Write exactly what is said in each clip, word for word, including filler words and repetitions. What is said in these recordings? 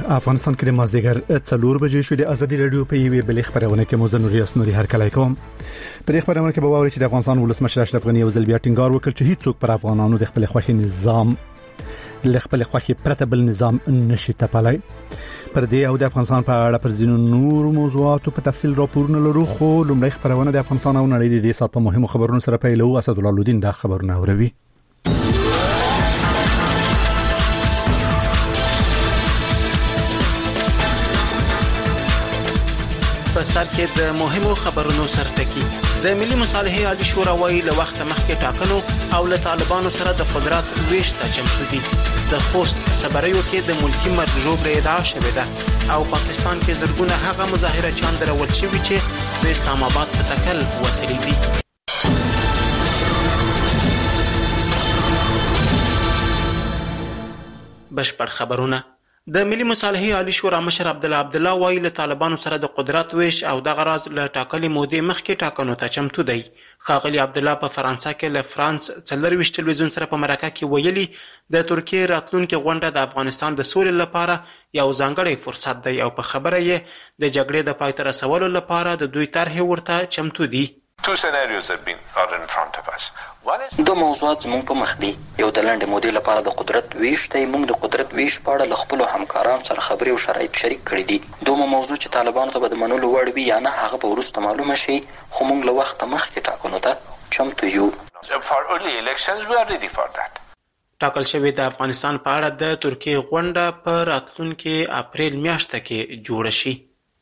افغانستان کې د مازدیګر څلور بجې شو. د ازادي رادیو په یوې بلې خبرونه کې مو زنوري اسنوري هر کله کوم. په دې خبرونه کې به وایي چې د افغانستان ولسمشر اشرف غنی یو ځل بیا ټینګار وکړ چې هیڅوک پر افغانانو د خپل خوښي نظام له خپل خوښي پرته بل نظام نشي تپلای. پر دې او د افغانستان په اړه پر ځینو نور موضوعاتو په تفصیل راپورونه لرو، خو لومړی خبرونه د افغانستان او نړۍ د دې سات په مهمو خبرونو سره پیلو. اسد الله لودین دا خبرونه اوروي. په سر کې د مهمو خبرونو سرټکی. د ملي مصالحې عالی شورا وايي له وخت مخکې ټاکنو او له طالبانو سره د قدرت ویش ته چمتو دي. د خوست صبریو کې د ملکی مرجوب ادعا شوې ده او پاکستان کې زرګونه هغه مظاهره چاند درول شوی چې د اسلام آباد په تکل وتلي دي. بشپړ خبرونه. د ملي مصالحې عالی شورا مشر عبد الله عبد الله وايي له طالبانو سره د قدرت ویش او د غراض له ټاکلي مودې مخکې ټاکنو ته چمتو دی. ښاغلي عبد الله په فرانسه کې له فرانس څلرويشت تلویزیون سره په مرکه کې ویلي د ترکیې راتلونکي غونډه د افغانستان د سولې لپاره یو ځانګړی فرصت دی او په خبره یې د جګړې د پای ته رسولو لپاره د دوی طرحې ورته چمتو دي. Two scenarios have been are in front of us. One is دو موضوعات زموږ په مخ دي. یو د لنډې مودې لپاره د قدرت ویش دی. موږ د قدرت ویش په اړه له خپلو همکارانو سره خبرې او شرایط شریک کړي دي. دومره موضوع چې طالبانو ته به د منلو وړ وي یا نه هغه به وروسته معلومه شي، خو موږ له وخته مخکې ټاکنو ته چمتو یو. for early elections we are ready for that. ټاکل شوی د افغانستان په اړه د ترکیې غونډه په راتلونکي اپریل میاشته کې جوړه شي.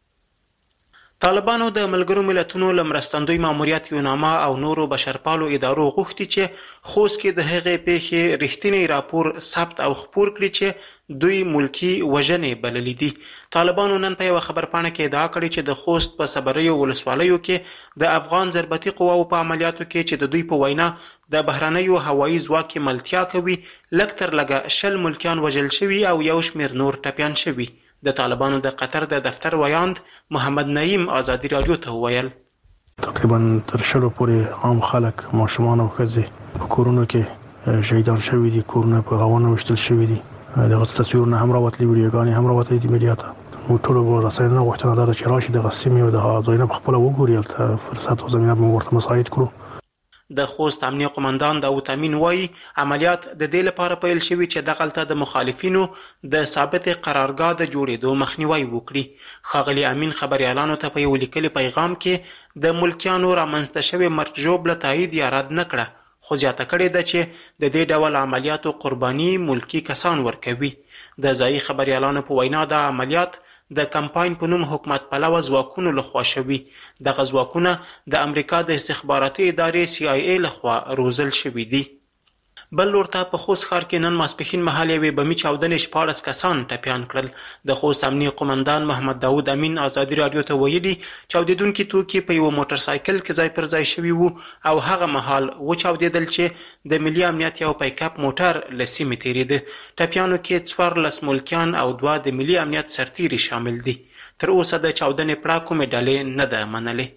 طالبانو د ملګرو ملتونو له مرستندوی ماموریت یوناما او نورو بشرپالو ادارو غوښتي چې خوست کې د هغې پیښې رښتینی راپور ثبت او خپور کړي چې دوی ملکی وژنې بللي دي. طالبانو نن په یوه خبرپاڼه کې ادعا کړې چې د خوست په صبریو ولسوالیو کې د افغان ضربتي قواو په عملیاتو کې چې د دوی په وینا د بهرنیو هوایي ځواک ملتیا کوي لږ تر لږه شل ملکیان وژل شوي او یو شمېر نور ټپیان شوي. د طالبانو د قطر د دفتر ویاند محمد نعیم ازادي رادیو ته وویل تقریبا تر شلو پورې عام خلک ماشومان او ښځې په کورونو کې شهیدان شوي دي، کورونه په غوانو وشتل شوي دي. دغه تصویرونه هم راوتلي، ویډیوګانې هم راوتلي دي میډیا ته. موږ ټولو رسنیو غوښتنه ده چې راشي دغه سیمې او دغه ځایونه په خپله وګوري، هلته فرصت او زمینه به ورته مساعد کړو. د خوست امنیه قماندان داود امین وایي عملیات د دې لپاره پیل شوي چې دغلته د مخالفینو د ثابت قرارګاه د جوړېدو مخنیوی وکړي. ښاغلي امین خبریالانو ته په یو لیکلي پیغام کې د ملکیانو رامنځته شوې مرجوب له تایید یا رد نه کړه، خو زیاته کړې ده چې د دې ډول عملیاتو قرباني ملکی کسان ورکوي. د ځایي خبریالانو په وینا دا عملیات د کمپاین په نوم حکومت پلوه ځواکونو لخوا شوي. دغه ځواکونه د امریکا د استخباراتي ادارې سی آی ای لخوا روزل شوي دي. بل لورته په خوست ښار کې نن ماسپښین مهال یوې بمي چاودنې شپاړس کسان ټپیان کړل. د خوست امنیه قماندان محمد داود امین ازادي رادیو ته ویلي چاودېدونکي توکي په یوه موټر سایکل کې ځای پر ځای شوي وو او هغه مهال وچاودېدل چې د ملي امنیت یو پیکاپ موټر له سیمې تېرېده. ټپیانو کې څوارلس ملکیان او دوه د ملي امنیت سرتیري شامل دي. تر اوسه د چاودنې پړه کومې ډلې نه ده منلې.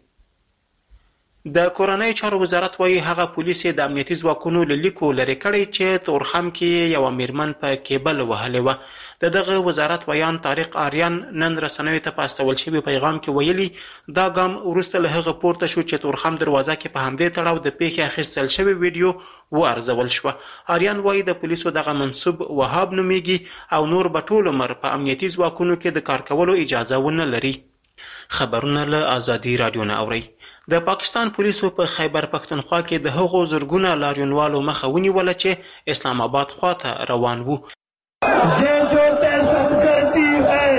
د کورنۍ چارو وزارت وايي هغه پولیس د امنیتي ځواکونو له لیکو لرې کړی چې تورخم کې یوه میرمن په کیبل وهلې وه. د دغه وزارت ویان طارق آریان نن رسنیو ته په استول شوي پیغام کې ویلي دا ګام وروسته له هغه پورته شو چې تورخم دروازه کې په همدې تړاو د پیښې اخیستل شوې ویډیو وارزول شوه. آریان وايي د پولیسو دغه منصوب وهاب نومیږي او نور به ټول عمر په امنیتي ځواکونو کې د کار کولو اجازه ونه لري. خبرونه له ازادي رادیو نه اورئ. د پاکستان پولیسو په خیبر پښتونخوا کې د هغو زرګونه لاریونوالو مخه ونیوله چې اسلام آباد خواته روان وو. یہ جو دہشت گردی ہے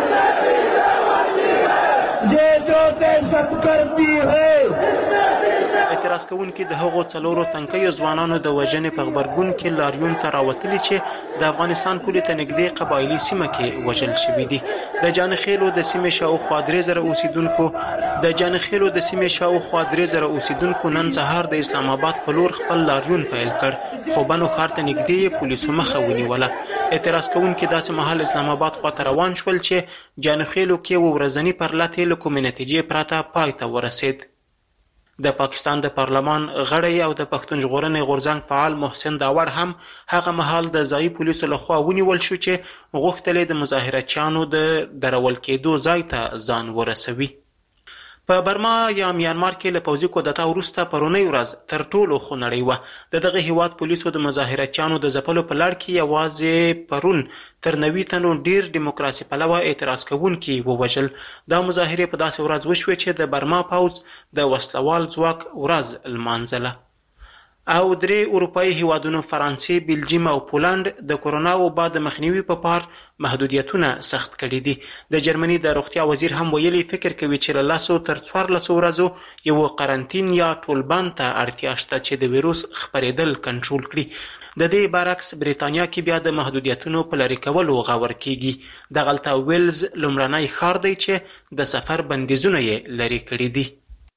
یہ جو دہشت گردی ہے اعتراض کوونکي د هغو څلورو تنکیو ځوانانو د وژنې په غبرګون کې لاریون ته راوتلي چې د افغانستان پولې ته نږدې قبایلي سیمه کې وژل شوي دي. د جانخیلو د سیمې شاوخوا درې زره اوسیدونکو د جانخیلو د سیمې شاوخوا درې زره اوسیدونکو نن سهار د اسلام آباد په لور خپل لاریون پیل کړ، خو بنو ښار ته نږدې یې پولیسو مخه ونیوله. اعتراض کوونکي داسې مهال اسلام آباد خواته روان شول چې جانخیلو کې یوه ورځني پرلت یې له کومې نتیجې پرته پای ته ورسېد. د پاکستان د پارلمان غړی او د پښتون ژغورنې غورځنګ فعال محسن داور هم هغه مهال د ځایي پولیسو لخوا ونیول شو چې غوښتل د مظاهرچیانو د درول کېدو ځای ته ځان ورسوي. په برما یا میانمار کې له پوځي کودتا وروسته پرونی ورځ تر ټولو خونړۍ وه. د دغه هیواد پولیسو د مظاهرچیانو د ځپلو په لړ کې یوازې پرون تر نوي تنو ډیر دیموکراسي پلوه اعتراض کوونکي ووژل. دا مظاهرې په داسې ورځ وشوې چې د برما پوځ د وسلوال ځواک ورځ لمانځله. او درې اروپایي هیوادونو فرانسې، بلجیم او پولند د کورونا وبا د مخنیوي په پار محدودیتونه سخت کړي دي. د جرمني د روغتیا وزیر هم ویلي فکر کوي چې له لسو تر څوارلسو ورځو یو قرنطین یا ټولبند ته اړتیا شته چې د ویروس خپرېدل کنټرول کړي. د دې برعکس بریتانیا کې بیا د محدودیتونو په لرې کولو غور کیږي. دغلته ویلز لومړنی ښار دی چې د سفر بندیزونه یې لرې کړي دي.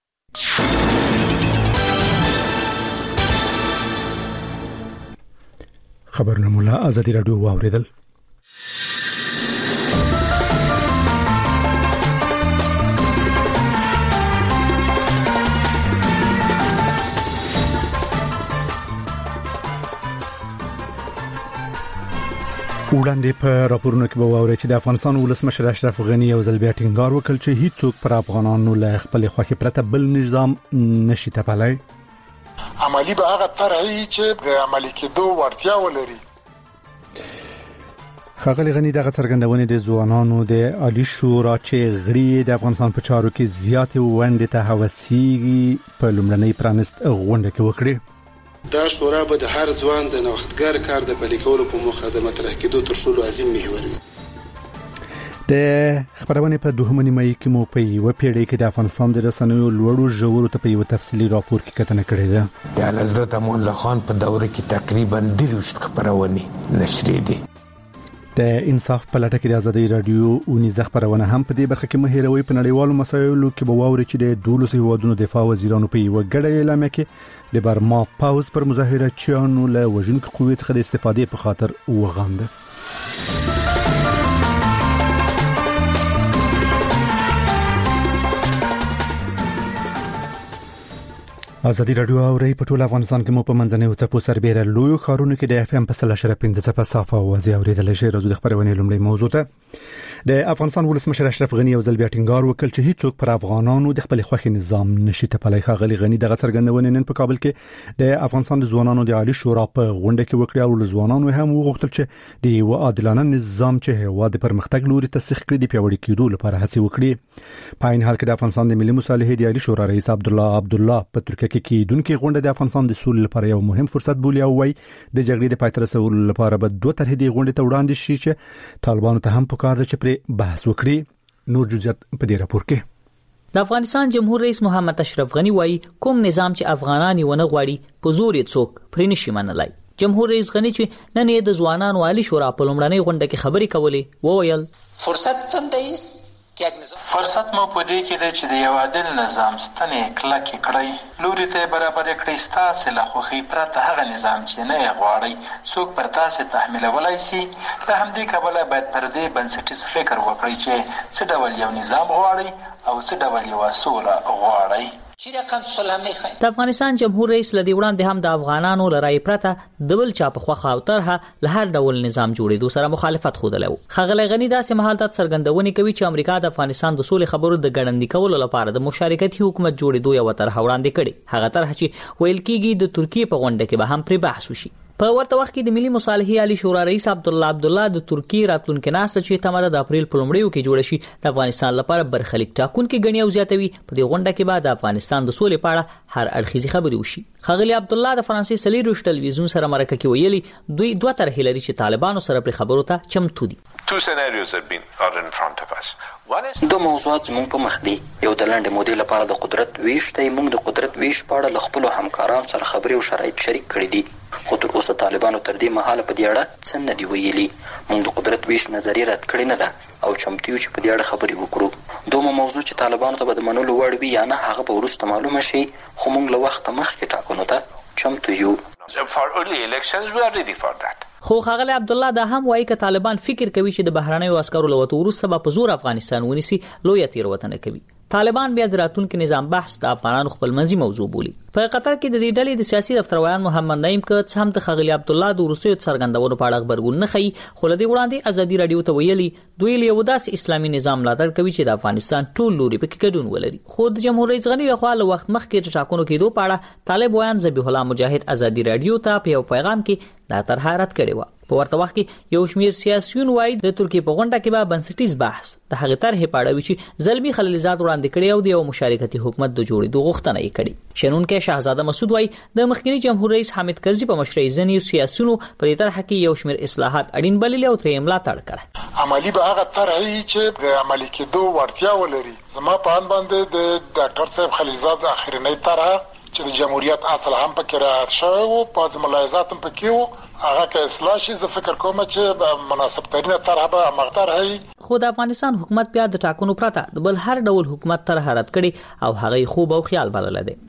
خبرونه مولا ازادي رادیو واوریدل. وړاندې په راپورونو کې به واورئ چې د افغانستان ولسمشر اشرف غني یو ځل بیا ټینګار وکړ چې هیڅوک پر افغانانو له خپل خوښې پرته بل نظام نشي تپلی. عملی به هغه طرحی چې د عملي کېدو وړتیا ولري. ښاغلي غني دغه څرګندونې د ځوانانو د عالی شورا چې غړي د افغانستان په چارو کې زیاتې ونډې ته هوسیږي په لومړنۍ پرانست غونډه کې وکړې. دا شورا به د هر ځوان د نوښتګر کار د پلي کولو په موخه د مطرح کېدو تر ټولو عظیم محور وي. د خبرونه په دوهمه نیمه کې مو په یو پیړۍ کې د افغانستان د رسنیو لوړو ژورو ته په یو تفصیلي راپور کې کتنه کړې ده. د حضرت امان الله خان په دوره کې تقریبا دروشت خبرونه نشرې دي. د انصاف په لټه کې د ازادي رادیو اونیزه خبرونه هم په دې برخه کې مهیروي. په نړیوالو مسایلو کې به واوري چې د دولس هیوادونو دفاع وزیرانو په یو غړي اعلان کې د برما پاوز پر مظاهرچیانو له وژونکو قوې څخه د استفادې په خاطر وغانده. ازادي رادیو اوري په ټول افغانستان کې مو په منځنۍ څپو سربېره لوی خارونو کې د اف ام په سلاشره پنځه څپه صافه اوازې اوریدل شي. راځو د خبرونه لومړی موضوع ته. د افغانستان ولسمشر اشرف غني یو ځل بیا ټینګار وکړ چې هیڅوک پر افغانانو د خپل خوښي نظام نشي تپلی. ښاغلي غني دغه څرګندونه نن په کابل کې د افغانستان د ځوانانو د عالی شورا په غونډه کې وکړه او ځوانانو هم وغوښتل چې د یو عادلانه نظام چې هیواد د پرمختګ لوري ته سیخ کړي د پیوړی کېدو لپاره هڅې وکړي. په عین حال کې د افغانستان د ملي مصالحې د عالی شورا رئیس عبد الله عبد الله په ترکیه کې کېدونکې غونډه د افغانستان د سولې لپاره یو مهم فرصت بولي او وايي د جګړې د پای ته رسولو لپاره به دوه طرحې د غونډې ته وړاندې شي چې طالبانو ته هم پکار دي چې پر بحث وکړي. نور جزئیات په دې راپور کې. د افغانستان جمهور رئیس محمد اشرف غني وايي کوم نظام چې افغانان یې ونه غواړي په زور یې څوک پرې نشي منلای. جمهور رئیس غني چې نن یې د ځوانانو عالی شورا په لومړنۍ غونډه کې خبرې کولې وویل فرصت تندیس فرصت مو په دې کې دی چې د یو عادل نظام ستنې کلکې کړئ، لوري ته برابر کړئ. ستاسې له خوښۍ پرته هغه نظام چې نه یې غواړئ څوک پر تاسې تحمیلولی سي. له همدې کبله باید پر دې بنسټیز فکر وکړئ چې څه ډول یو نظام غواړئ او څه ډول یوه سوله غواړئ. د افغانستان جمهور رئیس لدی وړاندې هم د افغانانو لرای پرته د بل چا په خوخه او طرحه له هر ډول نظام جوړېدو سره مخالفت خوده. ښاغلی غني داسې مهالت څرګندونې کوي چې امریکا د افغانستان د سولې خبرو د ګړندي کولو لپاره د مشارکتي حکومت جوړېدو یو طرحه وړاندې کړي. هغه طرحه چې ویل کېږي د ترکیې په غونډه کې به هم پرې بحث وشي. په ورته وخت کې د ملي مصالحې عالی شورا رئیس عبد الله عبد الله د ترکیې راتلونکي ناسته چې تماده د اپریل په لومړیو کې جوړ شي د افغانستان لپاره برخلیک ټاکونکي ګڼي او زیاتوي. په دې غونډه کې به د افغانستان د سولې په اړه هر اړخیزي خبرې وشي. ښاغلي عبد الله د فرانسې سلیروش ټلویزیون سره مرکه کې ویلي دوی دوه طرحې لري چې طالبانو سره پر خبرو ته چمتو دي. Two scenarios have been are in front of us. One is دو موضوعات زموږ په مخ دي. یو د لنډې مودې لپاره د قدرت ویش دی. موږ د قدرت ویش په اړه له خپلو همکارانو سره خبرې او شرایط شریک کړي دي، خو تر اوسه طالبانو تر دې مهاله په دې اړه څه نه دي ویلي. موږ د قدرت ویش نظریه رد کړې نه ده او چمتو یو چې په دې اړه خبرې وکړو. دومره موضوع چې طالبانو ته به د منلو وړ وي یا نه هغه به وروسته معلومه شي، خو موږ له وخته مخکې ټاکنو ته چمتو یو. For early elections we are ready for that. خو ښاغلی عبد الله دا هم وایي چې طالبان فکر کوي چې د بهرنیو عسکرو له وتو وروسته به په زور افغانستان ونیسي لویه تېروتنه کوي. طالبان بیا د راتلونکي نظام بحث د افغانانو خپل منځي موضوع بولي. په قطر کې د دې ډلې د سیاسي دفترویان محمد نعیم کڅ هم د خغلی عبد الله د روسیې څرګندونو په اړه خبرګون نه خي، خو لدی وړاندې ازادي رادیو ته ویلي دوی له یو داسې اسلامي نظام ملاتړ کوي چې د افغانستان ټول لوري پکې ګډون ولري. خو د جمهور رئیس غنی لخوا له وخت مخکې د ټاکنو کېدو په اړه طالب ویان ذبیح الله مجاهد ازادي رادیو ته په یو پیغام کې دا طرح رد کړی و. په ورته وخت کې یو شمیر سیاسيون وایي د ترکیې په غونډه کې به بنسټیز بحث د هغه طرح په اړه وي چې ظلمي خلیلزاد وړاندې کړی او د یو مشارکتي حکومت د جوړېدو غوښتنه یې کړې. شنونکو شاهزاده مسعود وایي د مخکنی جمهور رئیس حامد کرزي په مشرۍ ځینې سیاسيونو په دې طرح کې یو شمیر اصلاحات اړین بللي او ترې ملاتړ کړ. عملی به هغه طرح چې د عملي کېدو وړتیا ولري. زما په اند باندې د ډاکټر صاحب خلیلزاد اخرنۍ طرح چې د جمهوریت اصل هم پکې راځي شوی او په ملاحظات هم پکې وو، هغه که اصلاح شي زه فکر کوم چې مناسب ترینه طرح به مغتر هي. خو د افغانستان حکومت بیا د ټاکنو پرته د بل هر ډول حکومت طرح رد کړي او هغه خوب او خیال بلل دي.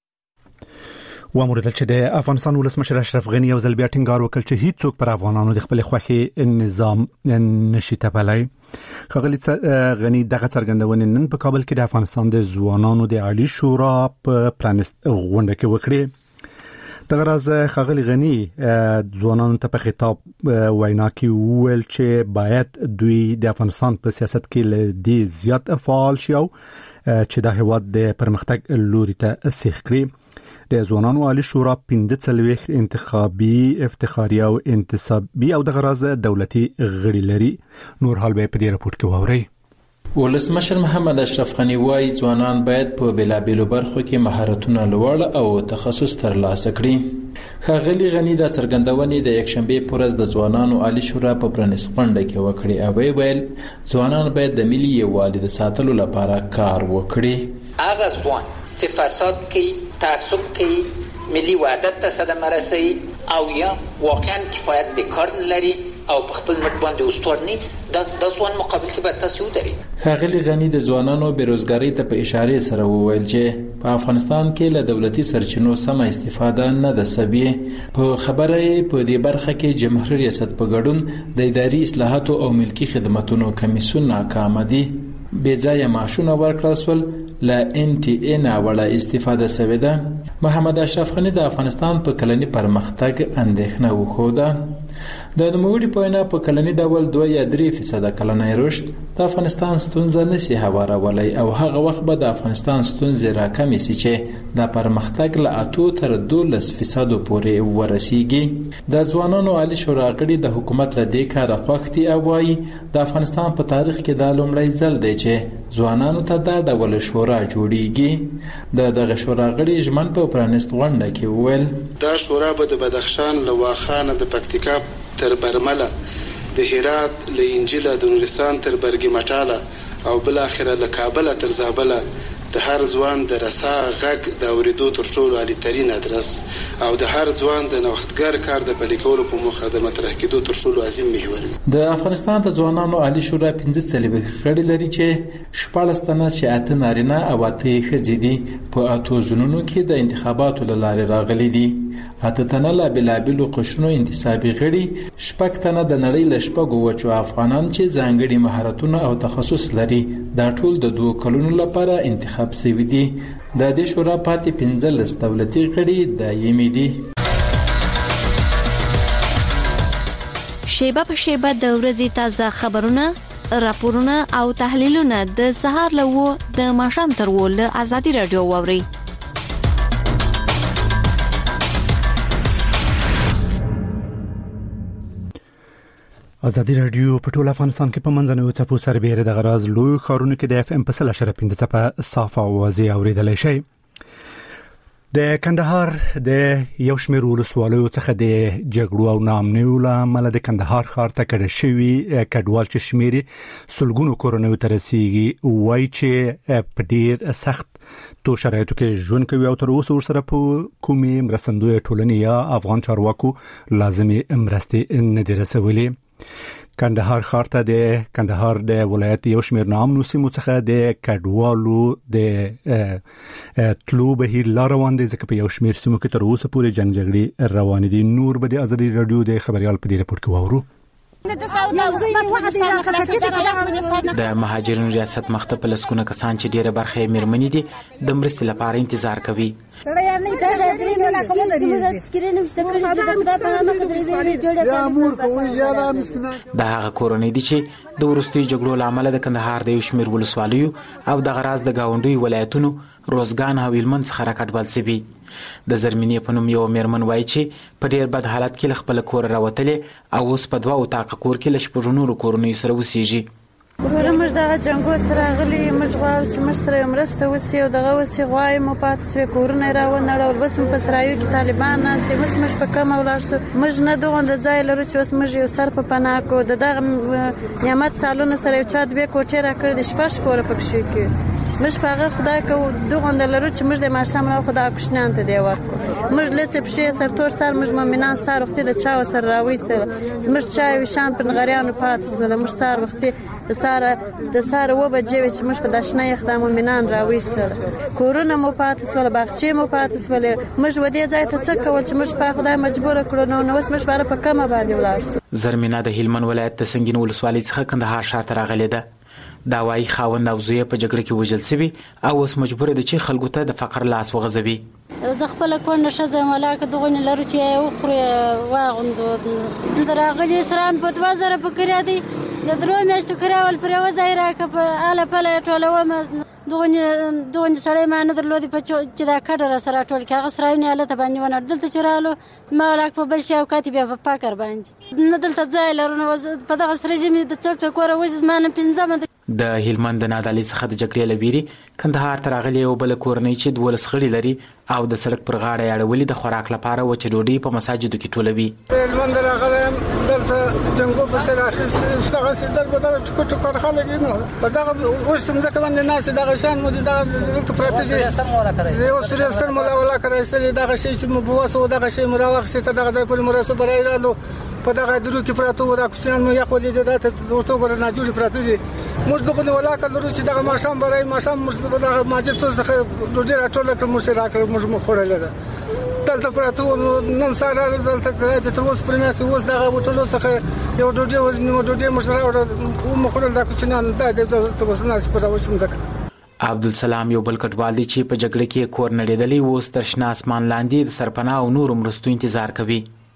وموردل چې د افغانستان ولسمشر اشرف غنی یو ځل بیا ټینګار وکړ چې هیڅ څوک پر افغانانو د خپل خوخي نظام نشي تپلای. خغلی غنی دغه څرګندونه نن په کابل کې د افغانستان د ځوانانو د عالی شورا په پرانست غونډه کې وکړه. دغه راز خغلی غنی ځوانانو ته په خطاب وینا کې وویل چې باید دوی د افغانستان په سیاست کې لدی زیات فعال شي او چې د هیواد د پرمختګ لوري ته سیخ کړي. د ځوانانو عالی شورا پنځه څلوېښت انتخابي افتخاري او انتصابي او د غراز دولتي غړي لري. نور حال به په دې راپور کې واوري. ولسمشر محمد اشرف غنی وايي ځوانان باید په بلابلو برخو کې مهارتونه لوړ او تخصص ترلاسه کړي. خغلی غنی د څرګندونې د یکشنبه پر ورځ د ځوانانو عالی شورا په پرانیست غونډه کې وکړي او ویل ځوانان باید د ملي یووالي د ساتلو لپاره کار وکړي. هغه ځوان چې فساد کوي، تعصب کوي، ملي وحدت ته صدمه رسوي او یا واقعا کفایت د کار نه لري او په خپل مټ باندې استوار نه د د ځوان مقابل کې به تاسو ودري. خغلی غنی د ځوانانو بیروزګاری ته په اشاره سره وویل چې په افغانستان کې له دولتي سرچینو سم استفاده نه ده سوي. په خبره په دې برخه کې جمهوریت ریاست په ګډون د اداري اصلاحاتو او ملکی خدماتو کمیسیون ناکام دي. بې ځایه معاشونه ورکړل شول، لا ان ټي ای ناوړه استفاده شوې ده. محمد اشرف غنی د افغانستان په کلني پرمختګ اندېښنه وښوده. د نوموړي په وینا په کلني ډول دوه یا درې فیصده کلنی رشد د افغانستان ستونزه نشي هوارولای او هغه وخت به د افغانستان ستونزې راکمې شي چې د پرمختګ له اتو تر دولس فیصدو پورې ورسیږي. د ځوانانو عالی شورا غړي د حکومت له دې کاره خوښ دي او وایي د افغانستان په تاریخ کې دا لومړی ځل دی چې ځوانانو ته دا ډول شورا جوړیږي. د دغه شورا غړي ژمن په پرانیست غونډه کې وویل دا شورا به د بدخشان له واخانه د پکتیکا تر برمله، د هرات له انجیل د نورستان تر برګی مټاله او بل اخره له کابل تر زابل د هر ځوان د رسا غږ د اوریدو تر ټولو عالی ترين ادرس او د هر ځوان د نوښتګر کار د پلي کولو په موخه د مطرح کېدو تر ټولو عظیم محور. د افغانستان د ځوانانو عالی شورا پنځه څلوېښت غړي لري چې شپږ تنه چې اته نارینه او اته ښځې دي. په اتو ځونونو کې د انتخاباتو له لارې راغلي دي. اته تنه لا بلابلو قشرونو انتصابي غړي، شپږ تنه د نړۍ له شپږو وچو افغانان چې ځانګړي مهارتونه او تخصص لري. دا ټول د دوه کلونو لپاره انتخاب شوي دي. د دې شورا پاتې پنځلس دولتي غړي دایمي دي. شیبه په شیبه د ورځې تازه خبرونه، راپورونه او تحلیلونه د سهار له و د ماښام تر و له ازادي رادیو واوري. ازادي رادیو په ټول افغانستان کې په منځنوي چپو سربېره د غراز لوی خارونو کې د اف ام په سل اشاره پنځه چپه صاف او واضح اوریدلای شي. د کندهار د یو شمېر ولسوالیو څخه د جګړو او ناامنیو له امله د کندهار ښار ته کډه شوي کډوال چې شمېرې سلګونو کورنیو ته رسیږي وایي چې په ډېر سخت تو شرایطو کې ژوند کوي او تر اوسه ورسره په کومې مرستندویه ټولنې یا افغان چارواکو لازمي مرستې نه دي رسولې. کندهار ښار ته د کندهار د ولایت یو شمېر نامنو سیمو څخه د کډوالو د تلو بهیر لا روان دی ځکه په یو شمېر سیمو کې تر اوسه پورې جنګ جګړې روانې دي. نور به د ازادي رادیو د خبريال په دې راپور کې واورو. د مهاجرینو ریاست مخته په لسګونه کسان چې ډیره برخه یې میرمنې دي د مرستې لپاره انتظار کوي. د هغه کورنۍ دي چې د وروستیو جګړو له امله د کندهار د یو شمېر ولسوالیو او د غراز د ګاونډیو ولایتونو روزګان او هلمند څخه راکټبال شوي. د زرمینې په نوم یو میرمن وایي چې په ډیر بد حالت کې له خپل کور راوتلې او اوس په دوه اتاقه کور کې له شپږ نورو کورنیو سره اوسېږي. موږ دغه جنګو سره غلي موږ غواړو چې موږ سره مرسته وسي او دغه وسي غواړو مو پاتې سوي کورونه راونړول بس په سرایو کې طالبان ناست دي بس موږ په کم ولاړ شو موږ نه دوه د ځای لرو چې بس موږ یو سر په پناه کو دغه نعمت سالونه سره یو چا د به کوټه را کړ د شپږ کور پکښې کې موږ په هغه خدای کو دوه لرو چې موږ د ماشام را خدای کوښنان ته دی ورکو موږ لته په شي سر تور سر موږ مؤمنان سره وخت د چا سره راويسته موږ چا وشان پر غریانو پاتې سول موږ سره وخت د ساره د ساره و بجې چې موږ په داشنه خدای مؤمنان راويسته کورونه مو پاتې سول باغچې مو پاتې سول موږ ودې ځای ته څه کول چې موږ په خدای مجبور کړو نو نو موږ بار په کمه باندې ولاړ. زرمینه د هلمند ولایت د سنگین ولسوالۍ څخه کندهار ښار ته راغلې ده. دا وايي خاوند او زوی په جګړه کې وژل شوي او اوس مجبور دي چې خلکو ته د فقر لاس وغځوي. زه خپل کونه شزم ولاکه دغه نه لرو چې یو خوري واغوندو د راغلي سلام په دوه زره په کړی دی د درو میاشتو کراول پر یو ځای راکه په اله په ټوله و ما دغه دغه سړی ما نه درلودي په چې دا کډه سره ټول کې هغه سره نه اله ته باندې ونه دلته چرالو ما ولاک په بل شي او کاتب په پاکر باندې نه دلته ځای لرو نو په دغه سره چې د چوک ته کور وځ ما نه پنځم د هلمند د نادعلي څخه د جګړې لبيري کندهار ته راغلي یو بل کورنۍ چې دولس خړې لري او د سړک پر غاړه اړولې د خوراک لپاره وچ ډوډۍ په مساجدو کې ټولوي. هلمند راغلم دلته جنگو په سر اخیست څنګه سیدل بدل ټکو ټکو خلک نه بدغه اوس څنګه باندې ناس دغه شان مو دغه دلته پراته دي زه اوس رستر مولا ولا کړی دغه شی چې مو بواسو دغه شی مراوخ سي ته دغه ځای پر مرسته برایرالو په دغه درو کې پراته و دا کوشان مو یو ولې دته ورته ور نه جوړ پراته دي موږ دغه ولا کړو چې دغه ماشام برای ماشام موږ دغه ماجد څخه ډوډۍ راټول کړو موږ راکړو موږ مو خورل ده دلته پراته نن سره دلته د تر اوس پر مېس اوس دغه وټلو څخه یو ډوډۍ نو ډوډۍ موږ راوړو مو خورل دا کوشان د دغه اوس نه سپدا وشم ځکه. عبدالسلام یو بل کډوال دی چې په جګړه کې کور نړیدلی اوس تر شنه اسمان لاندې د سرپناه او نورو مرستو انتظار کوي.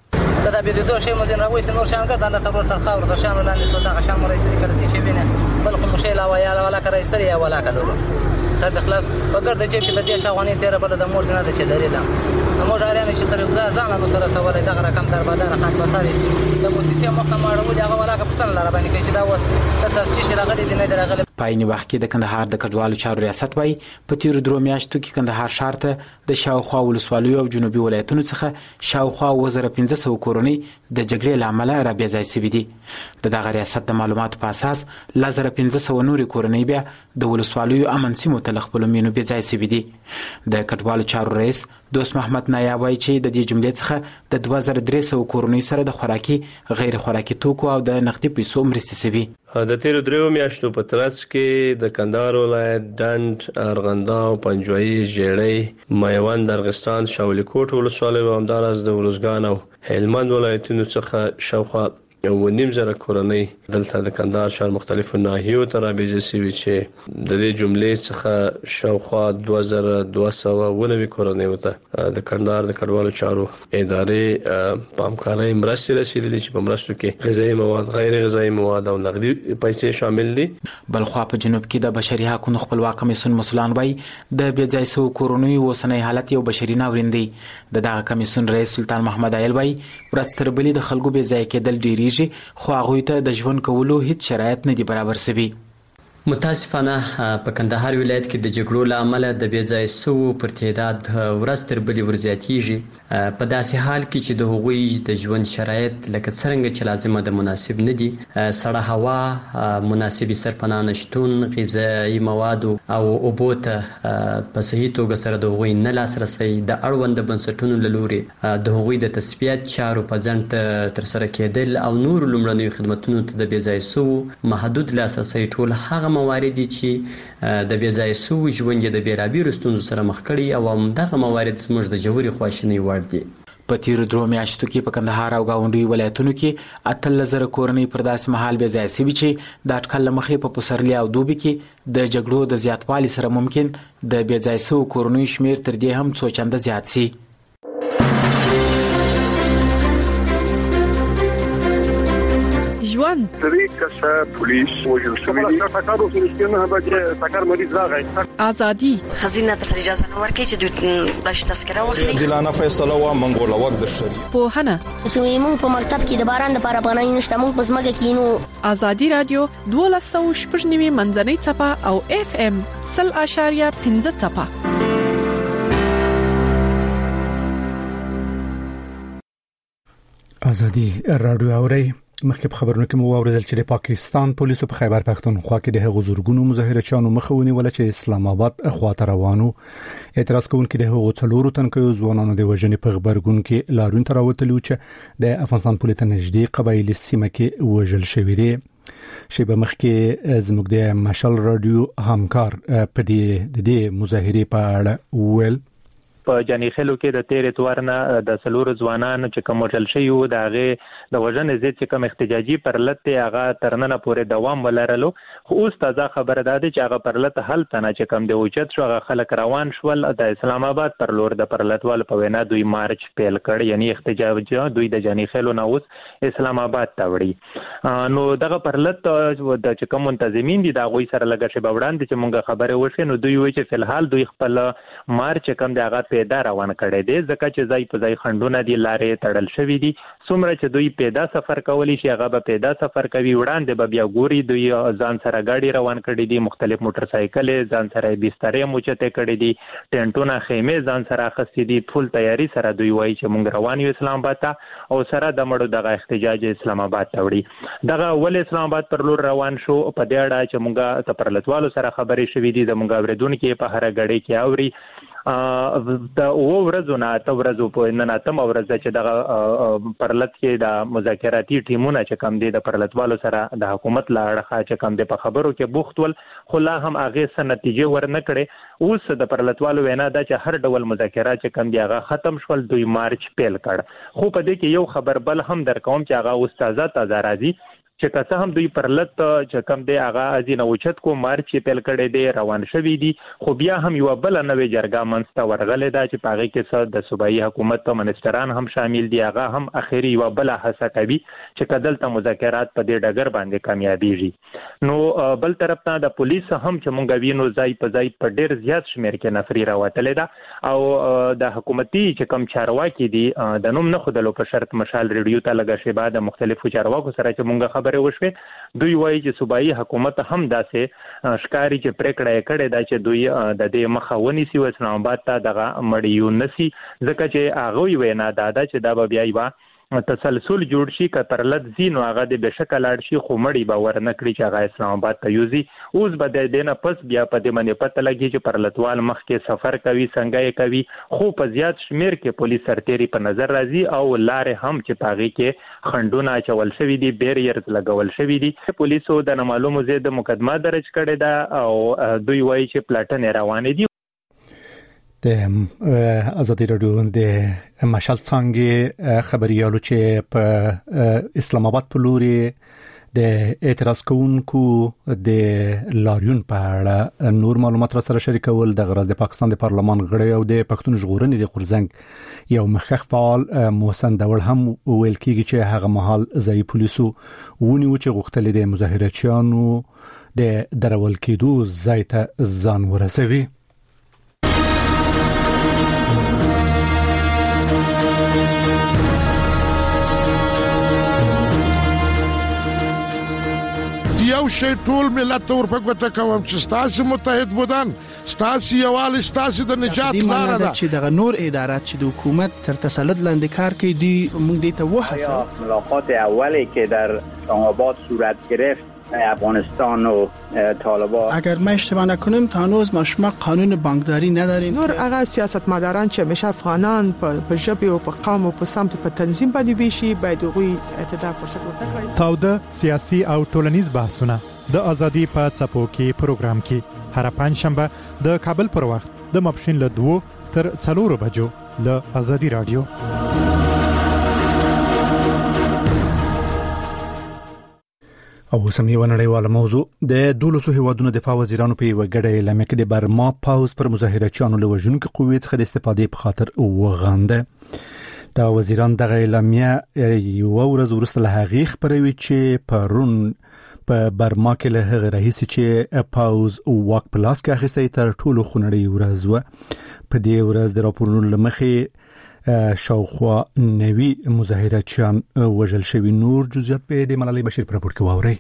دا به د دوه شی مزین راوېست نور شان ګرځان ته ورته خاور د شان لاندې سودا غشان مو راځي کړی چې وینه بل کوم شی لا ویا ولا کړی استری ولا کړو سر د خلاص وګر د چې د دې شاوانی تیر بل د مور نه د چې لري لا نو راځي چې تر یو ځان نو سره سوال دا رقم در بدر خان بساري د موسیقي مخه ماړو هغه ولا کپتن لاره باندې کې چې دا وس تاسو چې راغلي دي نه درغلي. پایني وخت کې د کندهار د کډوالو چارو ریاست وای په تیر درو میاشتو کې کندهار ښار ته د شاوخوا ولسوالیو او جنوبي ولایتونو څخه شاوخوا وزره پنځه سوه کورنۍ د جګړې له امله را بیا ځای شوي دي. د دغه ریاست د معلوماتو په اساس لا زره پنځه سوه نورې کورنۍ بیا د ولسوالیو امن سیمو ته له خپلو مینو بیا ځای شوي دي. د کډوالو چارو رئیس دوست محمد نایاب وایي چې د دې جملې څخه د دوه زره درې سوه کورنۍ سره د خوراکي غیر خوراکي توکو او د نقدي پیسو مرستې شوي. د تیرو دریو میاشتو په ترڅ کې د کندهار ولایت ډنډ ارغنداو پنجوایي ژیړۍ میوند ارغستان شاولی کوټ ولسوالیو او همداراز د ورزګان او هلمند ولایتونو څخه شاوخوا یو نیم زره کورنۍ دلته د کندهار ښار مختلفو ناحیو ته رابیجې شوي چې د دې جملې څخه شاوخوا دوه زره دوه سوه اووه نوي کورنیو ته د کندهار د کډوالو چارو ادارې په همکارۍ مرستې رسېدلي چې په مرستو کې غذایي مواد غیر غذایي مواد او نقدي پیسې شامل دي. بلخوا په جنوب کې د بشري حقوقو خپلواک کمیسیون مسؤلان وایي د بې ځای شوو کورنیو اوسنی حالت یو بشري ناورین دی. د دغه کمیسیون رئیس سلطان محمد عیل وایي ورځ تر بلې د خلکو بې ځای کېدل ډېریږي خو هغوی ته د ژوند کولو هیڅ شرایط نه دي برابر شوي. متاسفانه په کندهار ولایت کې د جګړو له امله د بې ځای شوو پر تعداد ورځ تر بلې ورزیاتیږي په داسې حال کې چې د هغوی د ژوند شرایط لکه څرنګه چې لازمه د مناسب نه دي. سړه هوا، مناسبې سرپناه نشتون، غذایي موادو او اوبو ته په صحیح توګه سره د هغوی نه لاسرسی، د اړونده بنسټونو له لورې د هغوی د تثبیت چارو په ځنډ ترسره کېدل او نورو لومړنیو خدمتونو ته د بې ځای شوو محدود لاسرسی ټول هغه موارد دي چې د بې ځای شوو ژوند یې د بېلابېلو ستونزو سره مخ کړي او همدغه موارد زموږ د ژورې خواشینۍ وړ دي. په تیر درو میاشتو کې په کندهار او گاونډي ولایتونو کې اتل زره کورنۍ پر داسې مهال بې ځای شوي چې د اټکل مخې په پسرلي او دوبي کې د جګړو د زیاتوالي سره ممکن د بې ځای شوو کورنۍ شمیر تر دې هم څو چنده زیات شي. ژوند درې کسه پولیس وژل شوي دي. ټکر وسو نه هغه ټکر مریض راغی. ازادي خزینه تر اجازه نه ورکړي چې دوی بلش تذکره واخلي. دلانه فیصله وا منګول وخت د شری. په هنه زموږ په مکتب کې د باران د لپاره پناه نشته. موږ پس مګه کینو. ازادي رادیو دولس سو شپږ نیمه منځنۍ چپه او اف ام صفر اشاریه پنځه چپه. ازادي رادیو اوري مخکې په خبرونو کې مو واوریدل چې د پاکستان پولیسو په خیبر پختونخوا کې د غزورګونو مظاهرهچیانو مخاوني ول چې اسلام آباد خواته روانو اعتراض کوونکي د هغو څلورو تنکیو ځوانانو د وژنې په خبرګون کې لارون تراوتلو چې د افغانستان پولیس ته نږدې قبایلي سیمه کې وژل شوی دی. شیبه مخکې زموږ د مشال رادیو همکار په دې د دې مظاهرې په اړه ویل په جنی خلو کې د تیر اتوار نه د سلور ځوانانو چې کوم وژل شوي وو د هغې د وژنې ضد چې کوم احتجاجي پرلت دی هغه تر ننه پورې دوام ولرلو. خو اوس تازه خبره ده چې هغه پرلت هلته نه چې کوم دی اوچت شو هغه خلک روان شول د اسلام آباد پر لور د پرلتوالو په وینا دوی مارچ پیل کړ یعنی احتجاج دوی د جنی خلو نه اوس اسلام آباد ته وړي. نو دغه پرلت د چې کوم منتظمین دي د هغوی سره لږه شیبه وړاندې چې مونږ خبرې وشوې نو دوی وایي چې فلحال دوی خپل مارچ کوم دی هغه پیدا روان کړی دی ځکه چې ځای په ځای خنډونه دي لارې تړل شوي دي. څومره چې دوی پیدا سفر کولی شي هغه به پیدا سفر کوي. وړاندې به بیا ګوري دوی ځان سره ګاډي روان کړي دي مختلف موټر سایکلې ځان سره بسترې موچته کړي دي ټینټونه خیمې ځان سره اخستې دي ټول تیاری سره دوی وایي چې مونږ روان یو اسلام آباد ته او سره د مړو دغه احتجاج اسلام آباد ته وړي. دغه ول اسلام آباد پر لور روان شو په دې اړه چې مونږ د پرلتوالو سره خبرې شوې دي د مونږ اوریدونکو په هر غړي کې اوري د او ورځو نه ته ورځو په نن اتم ورځ چې د پرلط کې د مذاکراتي ټیمونه چې کم دي د پرلطوالو سره د حکومت لاړه چې کم دي په خبرو کې بوخت ول خو لا هم هغه سن نتیجه ورنه کړي. اوس د پرلطوالو وینا ده چې هر ډول مذاکرات چې کم دي هغه ختم شول دوی مارچ پیل کړ. خو په دې کې یو خبر بل هم در کوم چې هغه استاد تازه راځي چې که هم دوی پرلط چې کم دی هغه ازینه اوچت کو مارچ پیل کړي دي روان شوي دي. خو بیا هم یو بل نوې جرګه منځته ورغلې ده چې پاغه کې څه د صوبایي حکومت ته منستران هم شامل دي. هغه هم اخیری یو بل هڅه کوي چې کدلته مذاکرات په دې ډګر باندې کامیابیږي. نو بل طرف ته د پولیس هم چې مونږ وینو ځای په ځای په ډیر زیات شمیر کې نفري راوتلې ده او د حکومتي چې کم چارواکي دي د نوم نه خودلو په شرط مشال ریډیو ته لګا شي بعد مختلفو چارواکو سره چې مونږ خبرې وشوي دوی وایي چې صوبایي حکومت هم داسې ښکاری چې پریکړه یې کړې ده چې دوی د دې مخه ونیسي او اسلام آباد ته دغه مړیو نسی ځکه چې هغه وینا ده چې دا به بیا یو تسلسل جوړ شي که پرلط زینو هغه د بشکل لاړ شي خو مړی به ورنکړي چې هغه اسلام آباد ته یوزي. اوس به د دینه پس بیا په دې باندې پته لګي چې پرلطوال مخ کې سفر کوي څنګه یې کوي خو په زیات شمیر کې پولیس سرتيري په نظر راځي او لارې هم چې پاغي کې خندونه چول شوی دي بیریرز لګول شوی دي. پولیسو د نامعلومو زید مقدمه درج کړې ده او دوی وایي چې پلاټن روان دي. د ازادي رادیو د مشال څنګه خبريالو چې په اسلام آباد په لوري د اعتراض کوونکو د لاریون په اړه نور معلومات را سره شریکول د غرض د پاکستان د پارلمان غړي او د پښتون ژغورنې د قرزنګ یو مخخ فعال محسن داول هم ویل کیږي چې هغه مهال ځای پولیسو ونیو چې غوښتل د مظاهرچیانو د درول کېدو ځای ته ځان ورسوي. یو شی ټول ملت ورپګوته کوم چې ستاسو متحد بودن ستاسو یوال ستاسو د نجات لار ده چې دغه نور ادارات چې د حکومت تر تسلط لاندې کار کوي دی موږ دې ته وحسه ملاقات اولی که در اسلام آباد صورت گرفت افغانستان و طالبان اگر ما اشتباه نکنیم تا هنوز ما شما قانون بانکداری نداریم. نور هغه سیاستمداران چې همیشه افغانان په ژبه او په قوم او په سمت په تنظیم باندې ویشي باید دوی اعتدال فرصت ورکړي. تاوده سیاسي او ټولنیز بحثونه د ازادي په څپو کې پروګرام کې هر پنځ شنبه د کابل پر وخت د ماپښین له دوه تر څلورو بجو له ازادي رادیو. او سمي ونړیواله موضوع د دولسو هیوادونو دفاع وزیرانو په وګړه اعلان کې د برما پاوز پر مظاهرچیانو له وژونکو قوې څخه د استفادې په خاطر وغانده. دا وزیران دغه اعلامیه یو ورځ وروسته له هغې خبروي چې پرون په برما کې له هغه رئیس چې پاوز واک پلاس کې اخیستی تر ټولو خونړۍ ورځ و. په دې ورځ د راپورونو له مخې شاوخوا نوي مظاهرچیان وژل شوي. نور جزئیات په د ملالۍ بشیر پر راپور کې واورئ.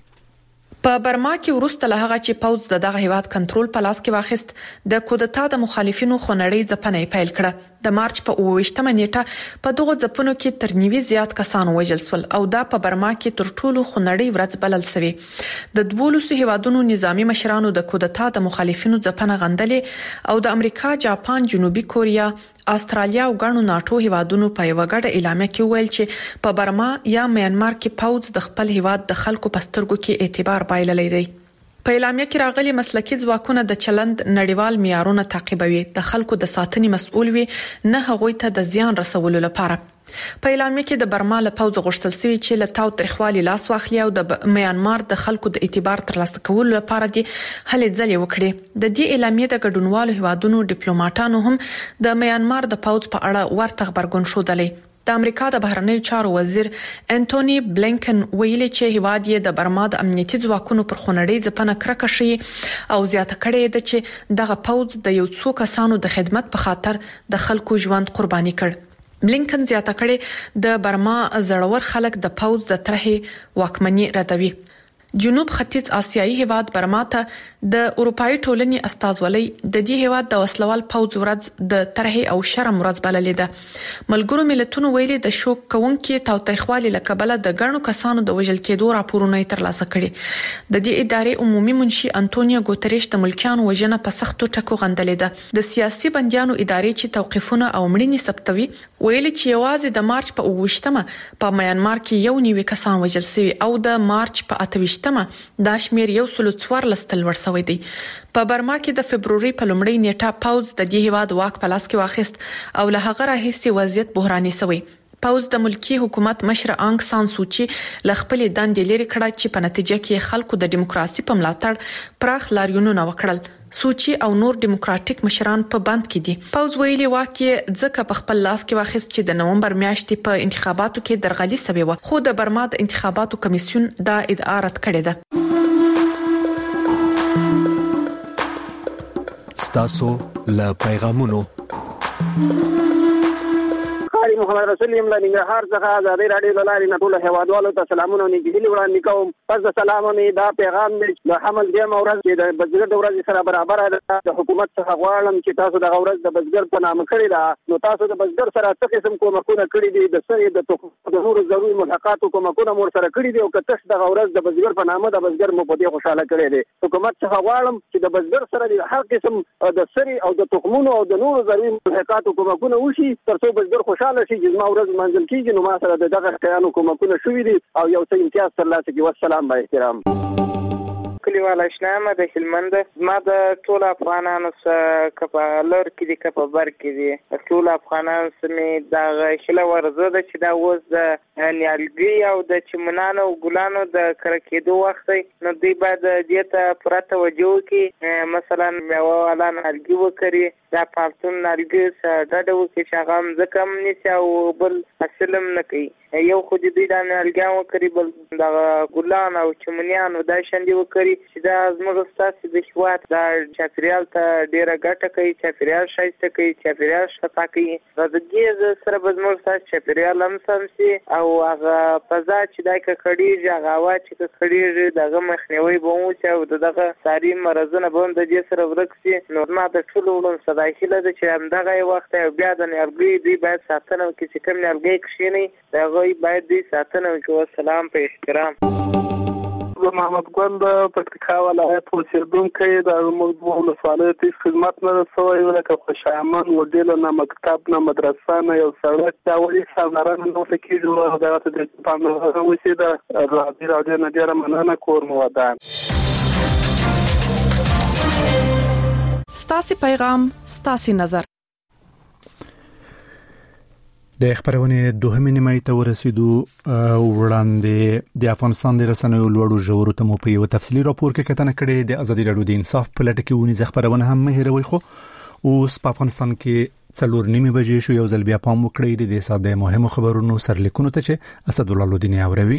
په برما کې وروسته له هغه چې پاوز د دغه هیواد کنټرول په لاس کې واخیست، د کودتا د مخالفینو خونړۍ ځپنې پیل کړه. د مارچ په اوه ویشتمه نیټه په دغه ځپنو کې تر نیوي زیات کسان وژل شول او دا په برما کې تر ټولو خونړۍ ورځ بلل شوی. د دولسو هیوادونو نظامی مشرانو د کودتا د مخالفینو ځپنه غندلې او د امریکا، جاپان، جنوبي کوریا، استرالیا او غاڼو ناتو هیوادونو په یو غړ اعلامیه کې ویل چې په برما یا میانمار کې پاوز د خپل هیواد د خلکو په سترګو کې اعتبار بایللی دی. په اعلامیه کې راغلي مسلکي ځواکونه د چلند نړیوال معیارونه تعقیبوي، د خلکو د ساتنې مسؤل وي، نه هغوی ته د زیان رسولو لپاره. په اعلامیه کې د برما له پاوز غوښتل شوی چې له تاو تریخوالي لاس واخلي او د میانمار د خلکو د اعتبار ترلاسه کولو لپاره دي هلې ځلې وکړي. د دې اعلامیې د ګډونوالو هیوادونو ډیپلوماټانو هم د میانمار د پاوز په اړه ورته خبرګون ښودلی. د امریکا د بهرنیو چارو وزیر انټونی بلینکن ویلي چې هیواد یې د برما د امنیتي ځواکونو پر خونړۍ ځپنه کرکه شي او زیاته کړې ده چې دغه پاوز د یو څو کسانو د خدمت په خاطر د خلکو ژوند قرباني کړ. بلینکن زیاته کړې د برما زړور خلک د پاوز د طرحې واکمني ردوي. جنوب ختیځ آسیایي هیواد برما ته د اروپאי ټولنې استازولۍ د دې هیواد د وسلوال پوځ ورځ د طرحې او شرم ورځ بللې ده. ملګرو ملتونو ویلي د شوک کوونکې تاوتریخوالي له کبله د ګڼو کسانو د وژل کېدو راپورونه ترلاسه کړي. د دې ادارې عمومي منشي انټونیو ګوتریش د ملکیانو وژنه په سختو ټکو غندلې ده. د سیاسي بنديانو ادارې چې توقیفونه او مړینې ثبتوي ویلي چې یوازې د مارچ په اوه ویشتمه په میانمار کې یو نیوي کسان وژل شوي او د مارچ په اته ویشتمه دا شمیر یو سل څوارلس تل ورسوي دی. په برما کې د فبروري په لومړۍ نیټه پاوز د دې هیواد واک په لاس کې واخیست او له هغه راهیسې وضعیت بحراني شوی. پاوز د ملکی حکومت مشر انګ سان سوچي ل خپل دندې لري کړه چې په نتیجه کې خلکو د دیموکراسي په ملاتړ پراخ لاریونونه وکړل. سوچي او نور دیموکراتیک مشران په بند کې دي. پاوز ویلي واکه ځکه په خپل لاس کې واخیست چې د نومبر میاشتې په انتخاباتو کې درغلي سوي و، خو د برما د انتخاباتو کمیسیون دا ادعا رد کړې ده. ستاسو له پیغامونو محمد رسول یم له ننګرهار څخه ازادي راډیو له لارې نه ټول هیوادوالو ته سلامونه او نیکهیلې وړاندې کوم. پس د سلامونه دا پیغام دی د حمل دیم ورځ چې د بزګر د ورځې سره برابر ده. د حکومت څخه غواړم چې تاسو د ورځ د بزګر په نامه کړی ده، نو تاسو د بزګر سره څه قسم کومکونه کړی دي، د سړي د توکو د نورو ضروري ملحقاتو کومکونه مور سره کړی دي او که تاسو د ورځ د بزګر په نامه د بزګر مو په دې خوشاله کړی دي. حکومت څخه غواړم چې د بزګر سره د هر قسم د سړي او د توکمونو او د نورو ضروري ملحقاتو کومکونه وشي ترڅو بزګر خوشاله شي. جزما ورځ منځل کیږي نو ما سره د دغه کیانو کومکونه شوې دي او یو څه امتیاز ترلاسه کړي. والسلام با احترام. کلیوال اشنامه د هلمند ما د ټول افغانانو سره کپا لور کې دي کپا بر کې دي ټول افغانانو سمې د خله ورزه د چې دا اوس د نیالګي او د چمنانو او ګلانو د کرکېدو وخت نو دوی باید دې ته پوره توجه وکړي. مثلا میوه والا نیالګي وکړي، دا پالتون نیالګي سره ډډه وکړي چې هغه مځکه هم نیسي او بل حاصل هم نه کوي. یو خو د دوی دا نیالګیان وکړي، بل دغه ګلان او چمنیان دا شاندې وکړي چې دا زموږ ستاسو د هېواد دا چاپېریال ته ډېره ګټه کوي، چاپېریال ښایسته کوي، چاپېریال ښه کوي. د دې سره به زموږ ستاسو چاپېریال هم سم شي او هغه فضا چې دا ککړېږي، هغه هوا چې ککړېږي د هغه مخنیوی به وشي او دغه ساري مرضونه به هم د دې سره ورک شي. نو ما د ټولو وړاندې صدا هیله ده چې همدغه وخت او بیا د نیالګي دوی باید ساتنه وکړي چې کوم نیالګي کښېني د هغوی باید دوی ساتنه وکړي. والسلام په احترام. محمد ګل د پکتیکا ولایت اوسېدونکی د موږ ولسوالۍ ته خدمت نه رسوي لکه خوشامن وډیل نه مکتب نه مدرسه نه یو سړک دا ولې سازارانه نو فکر او دغه د پاملرنه وشي د راډیو راډیو نه ډیره مننه کوم. ودان ستاسو پیغام ستاسو نظر. د خبرونه دوهمه نیمه ته ورسېدو وړاندې د افغانستان د رسنیو لوړو ژورو ته مو په یو تفصیلي راپور کې کتنه کړې د ازادي راډیو د انصاف په لټه کې ونی خبرونه هم مهیروي خو اوس په افغانستان کې څلور نیمه بجې شو. یو ځل بیا پام وکړئ د ساده مهمو خبرونو سرلیکونو ته چې اسد الله لودینی اوروي.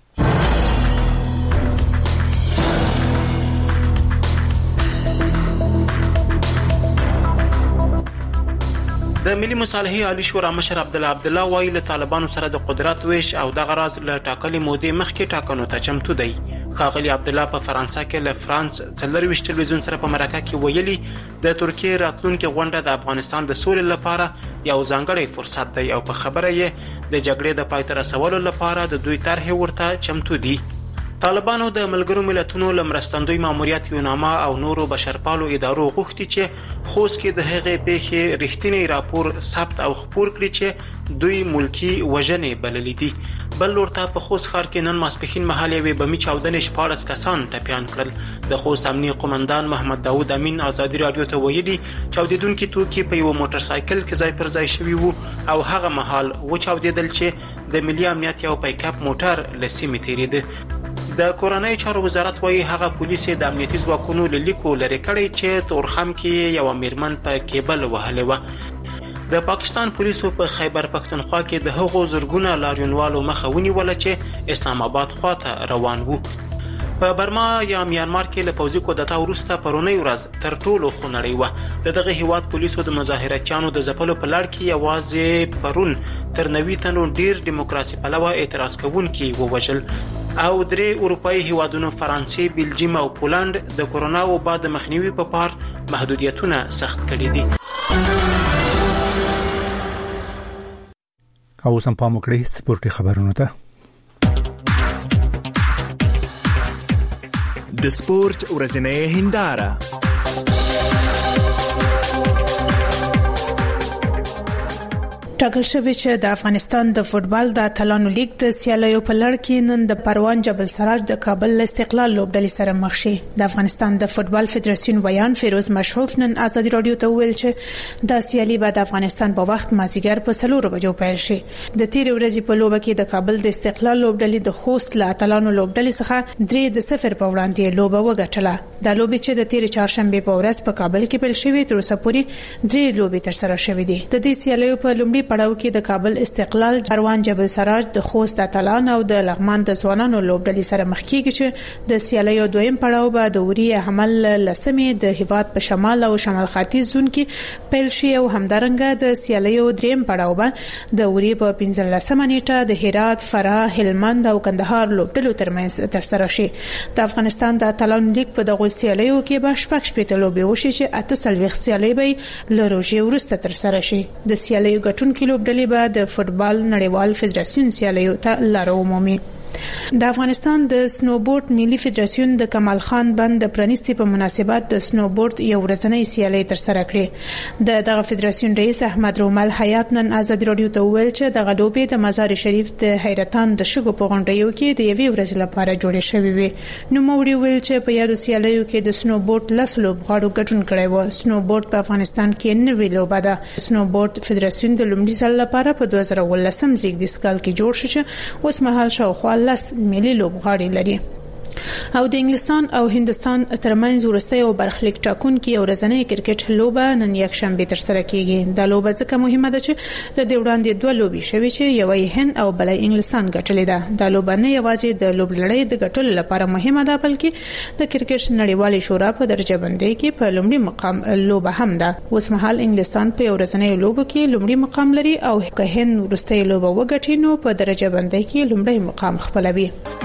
د ملي مصالحې عالی شورا مشر عبد الله عبد الله وايي له طالبانو سره د قدرت ویش او د غراض له ټاکلې مودې مخکې ټاکنو ته چمتو دی. خاغلی عبد الله په فرانسه کې له فرانس څلرويشت ټلویزیون سره په مرکه کې ویلي د ترکیه راتلونکو غونډه د افغانستان د سولې لپاره یو ځانګړی فرصت دی او په خبره یې د جګړې د پای ته رسولو لپاره د دوی طرح ورته چمتو دي. طالبانو د ملګرو ملتونو لمرستندوی ماموریت یونامه او نورو بشرپالو ادارو غوښتي چې خوست کې د هغې پیښې رښتینی راپور ثبت او خپور کړي چې دوی ملکی وژنې بللې دي. بل لورته په خوست ښار کې نن ماسپښین مهال یوې بمي چاودنې شپاړس کسان ټپیان کړل. د خوست امنیه قومندان محمد داود امین ازادي رادیو ته ویلي چاودیدونکي توکي په یو موټر سایکل کې ځای پر ځای شوي وو او هغه مهال وچاودېدل چې د ملي امنیت یو پیکاپ موټر له سیمې تېرېده. د کورنۍ چارو وزارت وايي هغه پولیس د امنیتي ځواکونو له لیکو لري کړی چې تورخم کې یو میرمن په کیبل وهلې و. د پاکستان پولیسو په خیبر پختونخوا کې د هغو زرګونه لاریونوالو مخه ونیول چې اسلام آباد خواته روان وو. په برما یا میانمار کې له پوځي کودتا وروسته پرونی ورځ تر ټولو خونړۍ و. د دغه هیواد پولیسو د مظاهرچیانو د ځپلو په لړ کې یوازې پرون تر نوي تنو ډیر دیموکراسي پلوه اعتراض کوونکي ووژل او درې اروپאי هیوادونو فرانسې، بلجیم او پولند د کورونا وبا د مخنیوي په پار محدودیتونه سخت کړي دي. او سم پام وکړئ سپورتي خبرونه ته. د سپورت ورځنۍ هنداره ټاکل شوی چې د افغانستان د فوتبال د اتلانو لیگ د سیالیو په لړ کې نن د پروان جبل سراج د کابل استقلال لوبډلې سره مخ شي. د افغانستان د فوتبال فدراسیون ویان فیروز مشروف نن ازادي رادیو ته ویل چې د سیالي به د افغانستان په وخت مازیګر په څلور بجو پیل شي. د تیر ورځې په لوبه کې د کابل د استقلال لوبډلې د خوست له اتلانو لوبډلې څخه درې د صفر په وړاندې لوبه وګټله. د لوبې چې د تیر چهارشنبه په ورځ په کابل کې پیل شوې تر اوسه پورې درې لوبې تر سره شوې دي. د دې سیالیو په لومړي پړاو کې د کابل استقلال، پروان جبل سراج، د خوست اتلان او د لغمان د ځوانانو لوبډلې سره مخ کیږي چې د سیالیو دویم پړاو به د وری حمل لسمې د هیواد په شمال او شمال ختیځ زون کې پیل شي او همدارنګه د سیالیو دریم پړاو به د وری په پنځلسمه نیټه د هرات، فراه، هلمند او کندهار لوبډلو ترمنځ تر سره شي. د افغانستان د اتلانو لیگ په دغه سیالیو کې به شپږ شپږ لوبې وشي چې اته څلوېښت سیالۍ به له روژې وروسته تر سره شي. د سیالیو ګټونکي لوبډلې به د فوتبال نړیوال فدراسیون سیالیو ته لاره ومومي. د افغانستان د سنوبورډ ملي فدراسیون د کمال خان بند د پرانیستي په مناسبت د سنوبورډ یو ورځنی سیالي تر سره کړې. د دغه فدراسیون رئیس احمد رومل حیات نن ازادي رادیو ته ویل چې دغه لوبې د مزار شریف د حیرتان د شګو په غونډیو کې د یوې ورځې لپاره جوړې شوې وي. نو موري ویل چې په یادو سیالیو کې د سنوبورډ لس لوبغاړو ګډون کړی و. سنوبورډ په افغانستان کې نوې لوبه ده. سنوبورډ فدراسیون د لومړي ځل لپاره په دوه زره ولسم زیږدیز کال کې جوړ شو چې اوس مهال شاوخوا لس ملي لوبغاړي لري. او د انګلستان او هندستان ترمنځ ورسته او برخلیک ټاکونکي او ورځنی کرکټ لوبه نن یک شنبه تر سره کیږي. د لوبه ځکه مهمه ده چې له دې وړاندې دوه لوبې شوي چې یوه هند او بل انګلستان ګټلې ده. د لوبه نه یوازې د لوبلړۍ د ګټلو لپاره مهمه ده بلکې د کرکټ نړیوالې شورا په درجه بندۍ کې په لومړي مقام لوبه هم ده. اوس مهال انګلستان په ورځنی لوبو کې لومړي مقام لري او که هند ورسته لوبه وګټي نو په درجه بندۍ کې لومړی مقام خپلوي.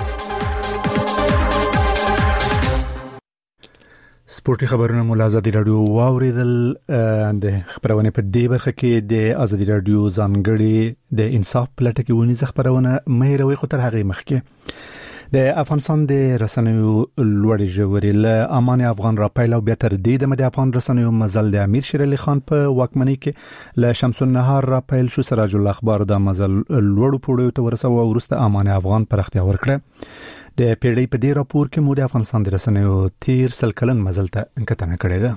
سپورتي خبرونه مو ازادي رادیو واوریدل. د خبرونه په دې برخه کې د ازادي رادیو ځانګړي د انصاف پلټه کې ونی خبرونه مهیروي خو تر هغه مخکې د افغانستان د رسنیو لوړ ژوري له امان افغان را پیل او بیا تر دې د افغان رسنیو مزل د امیر شیر علي خان په واکمنۍ کې له شمس النهار را پیل شو. سراج الله اخبار د مزل لوړ پوړیو ته ورسو او ورسته امان افغان پر اختیار ورکړه. د پیړۍ په دې راپور کې مو د افغانستان د رسنیو تیر سل کلن مزل ته انکتنه کړې ده.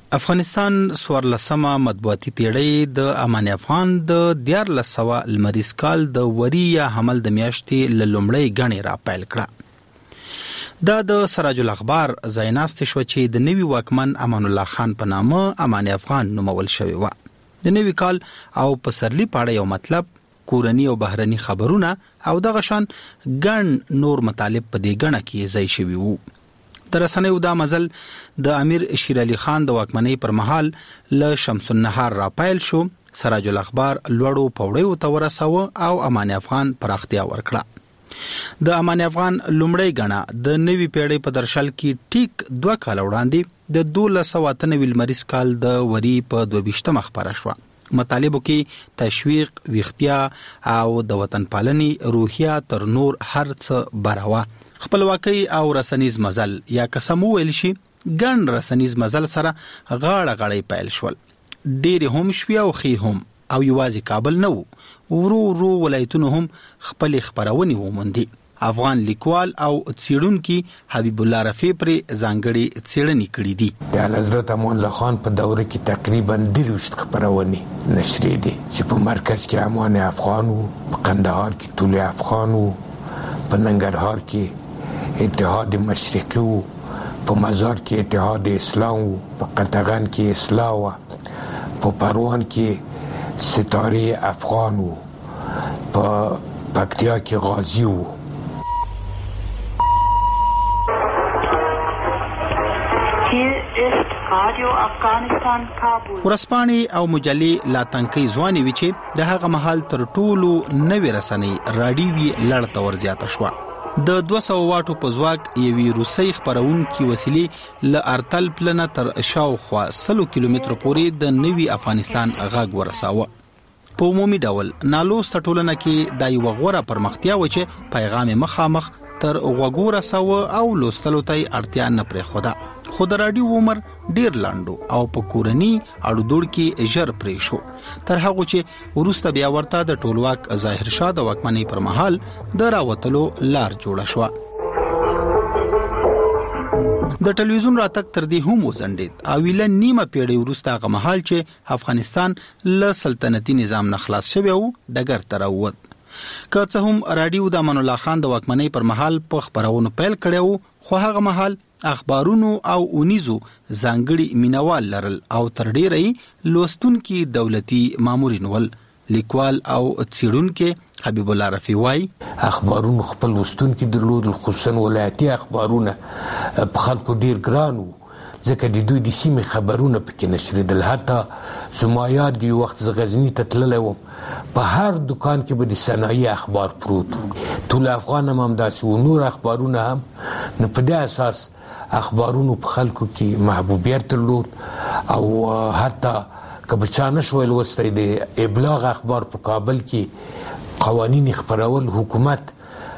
افغانستان سورلسمه مطبوعاتي پیړۍ د امان افغان د دیارلس سوه لمریز کال د وری یا حمل د میاشتې له لومړۍ غڼې را پیل کړه. دا د سراج الاخبار ځایناست شو چې د نوي واکمن امان الله خان په نامه امان افغان نومول شوی و. د نوي کال او پسرلی پاړه یو مطلب کورنی او بهرنی خبرونه او دغه شان ګڼ نور مطالب په دې غڼه کې ځای شوی وو. در رسنیو دا مزل د امیر شیر علي خان د واکمنۍ پر مهال له شمس النهار را پیل شو. سراج الاخبار لوړو پوړیو ته ورساوه او امان افغان پراختیا ورکړه. د امان افغان لومړی غڼه د نوي پیړۍ په درشل کې ټیک دوه کال وړاندې د دولس سوه اته نوي لمریز کال د وری په دوه ویشتمه خپره شوه. مطالبو کې تشویق، ویښتیا او د وطن پالنې روحیه تر نور هر څه براوه. خپلواکۍ او رسنیز مزل یا قسم ویل شي ګڼ رسنیز مزل سره غاړه غړې پیل شول. ډېر هم شوي او خې هم او یوازې کابل نه وو، ورو ورو ولایتونو هم خپل خبرونې وموندي. افغان لیکوال او څېړونکي حبیب الله رفیع پرې ځانګړې څېړنې کړې دي. د حضرت امان الله خان په دوره کې تقریبا دېرشت خپرونې نشرې دي چې په مرکز کې امان افغان وو، په قندهار کې طلوع افغان وو، په ننګرهار کې اتحاد مشرقي وو، په مزار کې اتحاد اسلام وو، په قطغن کې اصلاح وو، په پروان کې ستاره افغان وو، په پکتیا کې غازی وو. ورسپانې او مجلې لا تنکۍ ځوانې وي چې د هغه مهال تر ټولو نوې رسنۍ راډیوي لړ ته ورزیاته شوه. د دوه سوه واټو په ځواک یوې روسۍ خپرونکي وسیلې له ارتل پلنه تر شاوخوا سلو کیلومترو پورې د نوي افغانستان غږ ورساوه. په عمومي ډول نالوسته ټولنه کې دا یوه غوره پرمختیا و چې پیغام مخامخ تر غوږو رساوه او لوستلو ته یې اړتیا نه پرېښوده. خو د راډیو عمر ډیر لاندو او په کورنی اړو دوړ کې ژر پرې شو، تر هغه چې وروسته بیا ورته د ټولواک ظاهر شاه د واکمنۍ پر مهال د راوتلو لار جوړه شوه. د ټلویزیون راتګ تر دې هم وځنډید او ویله نیمه پیړۍ وروسته هغه مهال چې افغانستان له سلطنتي نظام نه خلاص شوی و ډګر ته راووت. که څه هم راډیو د امان الله خان د واکمنۍ پر مهال په خپرونو پیل کړی و، خو هغه مهال اخبارونو او اونیزو ځانګړي مینوال لرل او تر ډیره لوستونکي دولتي مامورین ول. لیکوال او څېړونکي حبیب الله رفیع وایي اخبارونو خپل لوستونکي درلودل، خصوصا ولایتي اخبارونه په خلکو ډیر ګران وو ځکه د دوی د سیمې خبرونه پکې نشریدل. حتی زما یاد دی وخت زه غزني ته تللی وم، په هر دکان کې به د صنایع اخبار پروت و. ټول افغان هم همداسې و، نور اخبارونه هم. نو په دې اساس اخبارونو په خلکو کې محبوبیت درلود او حتی که به چا نشوی لوستی د ابلاغ اخبار په کابل کې قوانین خپرول حکومت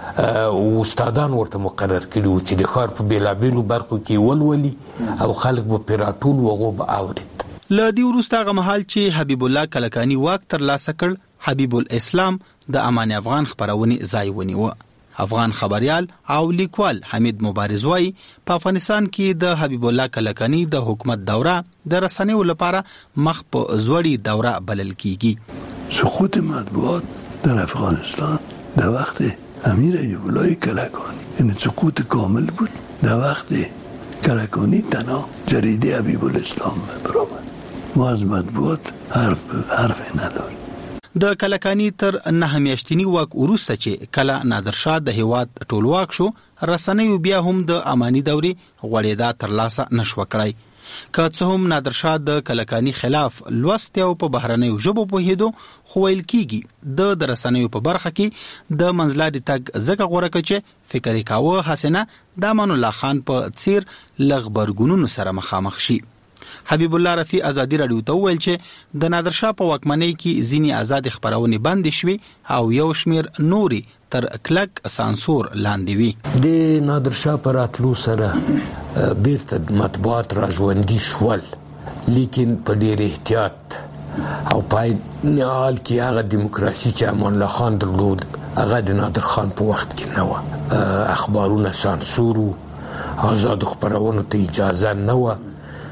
او استادان ورته مقرر کړي وو چې د ښار په بېلابېلو برخو کې ولولي او خلک به پرې راټول و، هغو به اورېد. له دې وروسته هغه مهال چې حبیب الله کلکاني واک ترلاسه کړ، حبیب الاسلام د امان افغان خپرونې ځای ونیوه. افغان خبريال او لیکوال حمید مبارز وایي په افغانستان کې د حبیب الله کلکاني د حکومت دوره د رسنیو لپاره مخ په زوړی دوره بلل کیږي. سقوط مطبوعات در افغانستان در وقت امیر ایوب الله کلکانی یعنی سقوط کامل بود. در وقت کلکانی تنها جریده حبیب الاسلام برآمد. ما از مطبوعات حرف حرف نداریم. د کلکانی تر نه میاشتنی واک وروسته چې کله نادرشاه د هیواد ټولواک شو، رسنیو بیا هم د امانی دوري غوړېدا ترلاسه نشو کړای. که څه هم نادرشاه د کلکانی خلاف لوست او په بهرنیو ژبو پوهېدو، خو ویل کیږي د د رسنیو په برخه کې د منځلاري تګ ځکه غوړه کړ چې فکر یې کاوه حسنه د امان الله خان په څیر لغبرګونونو سره مخامخ شي. حبیب الله رفیع ازادي راډیو ته ویل چې د نادرشاه په واکمنۍ کې ځینې آزاد خبرونه بند شوي او یو شمیر نوري تر کلک سانسور لاندې وي. د نادرشاه پر راتلو سره بیرته مطبوعات راژوندي شول، لیکن په ډیر احتیاط او پای نهال کې هغه دیموکراسي چې امان الله خان درلود هغه د نادر خان په وخت کې نه و. اخبارونه سانسور و، آزاد خبرونو ته اجازه نه و،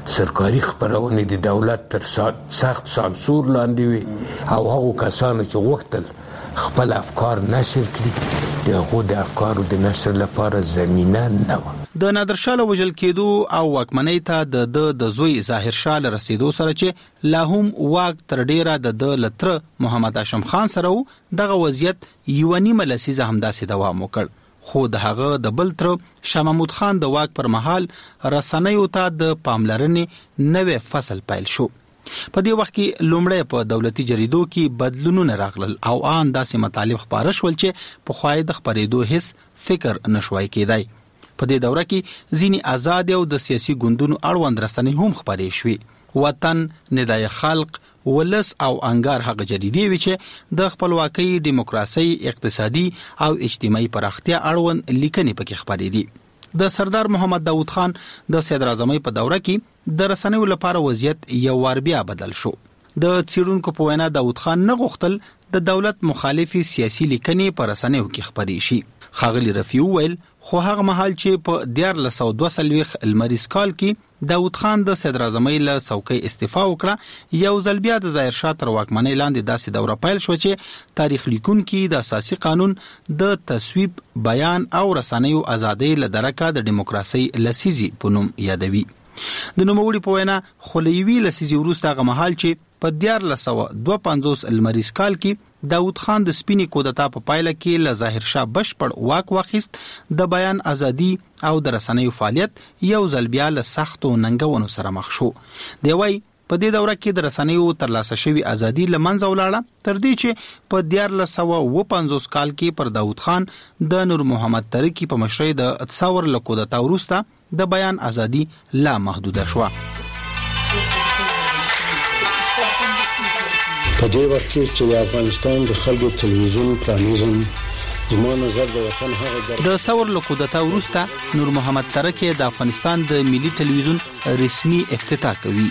سرکاري خبرونه د دولت تر سخت سانسور لاندې وي او هغو کسانو چې غوښتل خپل افکار نشر کړي د هغو د افکارو د نشر لپاره زمینه نه وه. د نادرشاه له وژل کېدو او واکمنۍ ته د د د زوی ظاهر شاه له رسیدو سره چې لا هم واک تر ډیره د د لتر محمد هاشم خان سره دغه وضعیت یو نیمه لسیزه همداسې دوام وکړ. خو د هغه د بل تر شاه محمود خان د واک پر مهال رسنیو ته د پاملرنې نوې فصل پیل شو. په دې وخت کې لومړی په دولتي جریدو کې بدلونونه راغلل او ان داسې مطالب خبره شول چې په خوای د خبرېدو هیڅ فکر نشوي کېدای. په دې دوره کې ځینی آزاد او د سیاسي ګوندونو اړوند رسنۍ هم خبرې شوې. وطن، ندای خلق، ولس او انګار هغه جریدې وی چې د خپلواکۍ، دیموکراسي، اقتصادي او اجتماعي پراختیا اړوند لیکنې پکې خبرې دي. د سردار محمد داود خان د صدر اعظمۍ په دوره کې د رسنیو لپاره وضعیت یو وار بیا بدل شو. د څیړونکو په وینا داود خان نه غوښتل د دولت مخالفي سیاسي لیکنې په رسنیو کې خبرې شي. خاغلی رفیع ویل خو هغه مهال چې په دیارلس سوه دوه څلوېښت لمریز کال کې داود خان د صدر اعظمۍ له څوکۍ استعفا وکړه، یو ځل بیا د ظاهر شاه تر واکمنۍ لاندې داسې دوره پیل شو چې تاریخ لیکونکي د اساسي قانون د تصویب، بیان او رسنیو ازادۍ له درکه د دیموکراسي لسیزي په نوم یادوي. د نوموړي په وینا خو له یوې لسیزې وروسته هغه مهال چې په دیارلس سوه دوه پنځوس لمریز کال کې داود خان د سپینې کودتا په پایله کې له ظاهر شاه بشپړ واک واخیست، د بیان ازادي او د رسنیو فعالیت یو ځل بیا له سختو ننګونو سره مخ شو. دی وايي په دې دوره کې د رسنیو ترلاسه شوی ازادي له منځه ولاړه، تر دې چې په دیارلس سوه اووه پنځوس کال کې پر داود خان د نور محمد ترکی په مشرۍ د تصور له کودتا وروسته د بیان ازادي لا محدوده شوه. په دې وخت کې چې د افغانستان د خلکو تلویزیون پرانیزم زموږ نظر د وطن هغه د ثور له کودتا وروسته نور محمد ترکی د افغانستان د ملي تلویزیون رسمي افتتاح کوي.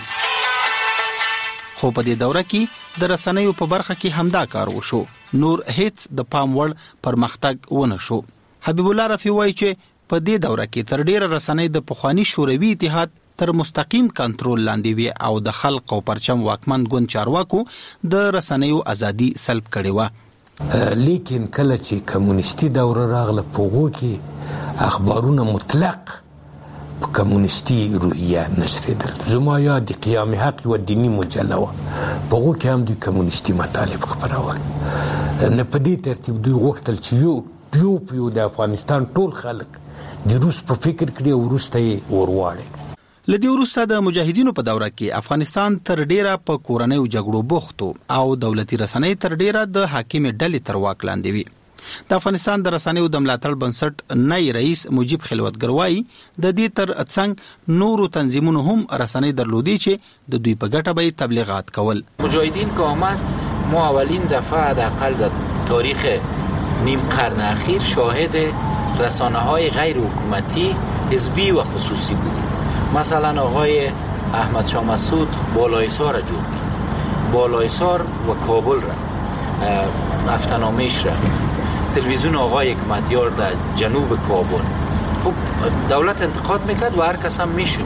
خو په دې دوره کې د رسنیو په برخه کې همدا کار وشو، نور هیڅ د پام وړ پرمختګ ونه شو. حبیب الله رفیع وایي چې په دې دوره کې تر ډیره رسنۍ د پخوانی شوروي اتحاد تر مستقیم کنټرول لاندې وي او د خلق او پرچم واکمن ګوند چارواکو د رسنیو ازادي سلب کړې و. لیکن کله چې کمونیستي دوره راغله په هغو کې اخبارونه مطلق په کمونیستي روحیه نشریدل. زما یاد د قیام حق و دینی مجله وه، په هغو کې هم دوی کمونیستي مطالب خپرول. نه په دې ترتیب دوی غوښتل چې یو پیو پیو د افغانستان ټول خلک د روس په فکر کړي او وروسته یې ورواړي. لدی وروسته د مجاهدینو په دوره کې افغانستان تر ډیره په کورنیو جګړو بوختو او دولتي رسنۍ تر ډیره د حاکم ډلې تر واک لاندې وي. د افغانستان د رسنیو د ملاتړ بنسټ نای رئیس مجيب خلوتګر وایي د دې تر څنګ نورو تنظیمونو هم رسنۍ درلودي چې د دوی په ګټه به تبلیغات کول. مجاهدین که آمد ما اولین دفعه حداقل در تاریخ نیم قرن اخیر شاهد رسانه‌های غیر حکومتی حزبی و خصوصی بودیم. مثلا آقای احمد شاه مسعود بالایسار را جور کرد، بالایسار و کابل را افتنامهش را، تلویزیون آقای حکمتیار در جنوب کابل. خب دولت انتقاد میکرد و هر کس هم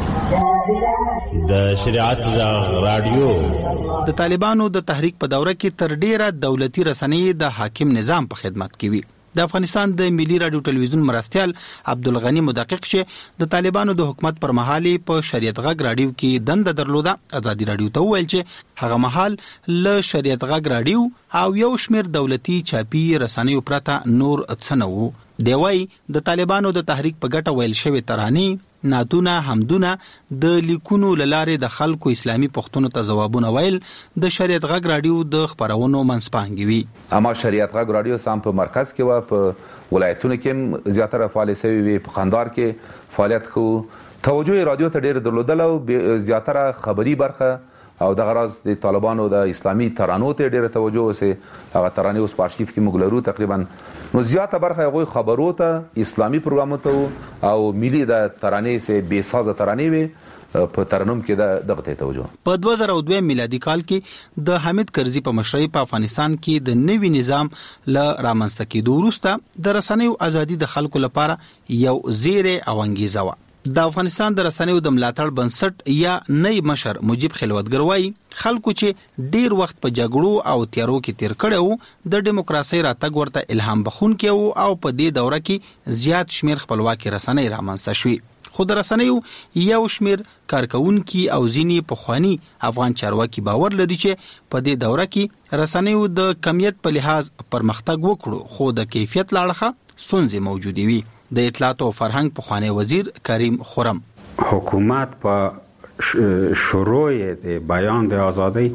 میشونید. د شریعت رادیو د طالبانو د تحریک په دوره کې تر ډیره دولتي رسنۍ د حاکم نظام په خدمت کې وي. د افغانستان د ملي رادیو ټلویزیون مرستیال عبدالغنی مدقق چې د طالبانو د حکومت پر مهال په شریعت غږ رادیو کې دنده درلوده، ازادي رادیو ته ویل چې هغه مهال له شریعت غږ رادیو او یو شمیر دولتي چاپی رسنیو پرته نور څه نه وو. دی وايي د طالبانو د تحریک په ګټه ویل شوی ترانې، نعتونه، حمدونه د لیکونو لاره د خلکو اسلامي پښتنو ته ځوابونه ویل د شریعت غږ رادیو د خبرونو منځپانګې وي. اما شریعت غږ رادیو سم په مرکز کې و، په ولایتونو کې زیاتره فعال شوی وي، په قندهار کې فعالیت خو توجه رادیو ته ډیر درلودل او زیاتره خبري برخه او د غراز د طالبانو د اسلامي ترانو ته ډیره توجه وسه. هغه ترانې اوس په ارشیف کې موږ لرو تقریبا نو زیاته برخه هغه خبرو ته اسلامي پروګرامو ته او ملي د ترانې سه بے سازه ترانې وي په ترنم کې د دغه توجه. په دوه زره دوه میلادي کال کې د حامد کرزي په مشرۍ په افغانستان کې د نوي نظام ل رامنځته کېدو وروسته د رسنیو ازادي د خلکو لپاره یو زیری او انګیزه و. د افغانستان د رسنیو د ملاتړ بنسټ یا نئی مشر مجيب خلوتګر وایي خلکو چې ډیر وخت په جګړو او تیارو کې تیر کړو د دیموکراسي راتګ ورته الهام بخښونکی او په دې دوره کې زیات شمیر خپلواکي رسنۍ رامنځته شوې. خو د رسنیو یو شمیر کارکونکي او ځینې پخوانی افغان چارواکي باور لري چې په دې دوره کې رسنیو د کمیت په لحاظ پرمختګ وکړو خو د کیفیت لاړخه ستونزې موجودې وي. د اطلاعات او فرهنګ پخوانی وزیر کریم خرم حکومت په شروع د بیان د ازادۍ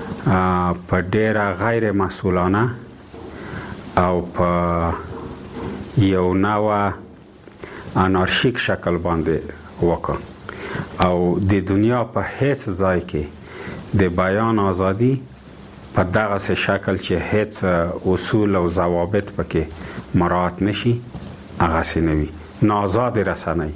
په ډیره غیر مسئولانه او په یو نوع انارشیک شکل باندې وکړ او د دنیا په هیڅ ځای کې د بیان ازادي په دغه شکل چې هیڅ اصول او ضوابط پکې مراعات نشي هغه سينوي نازاد رسنۍ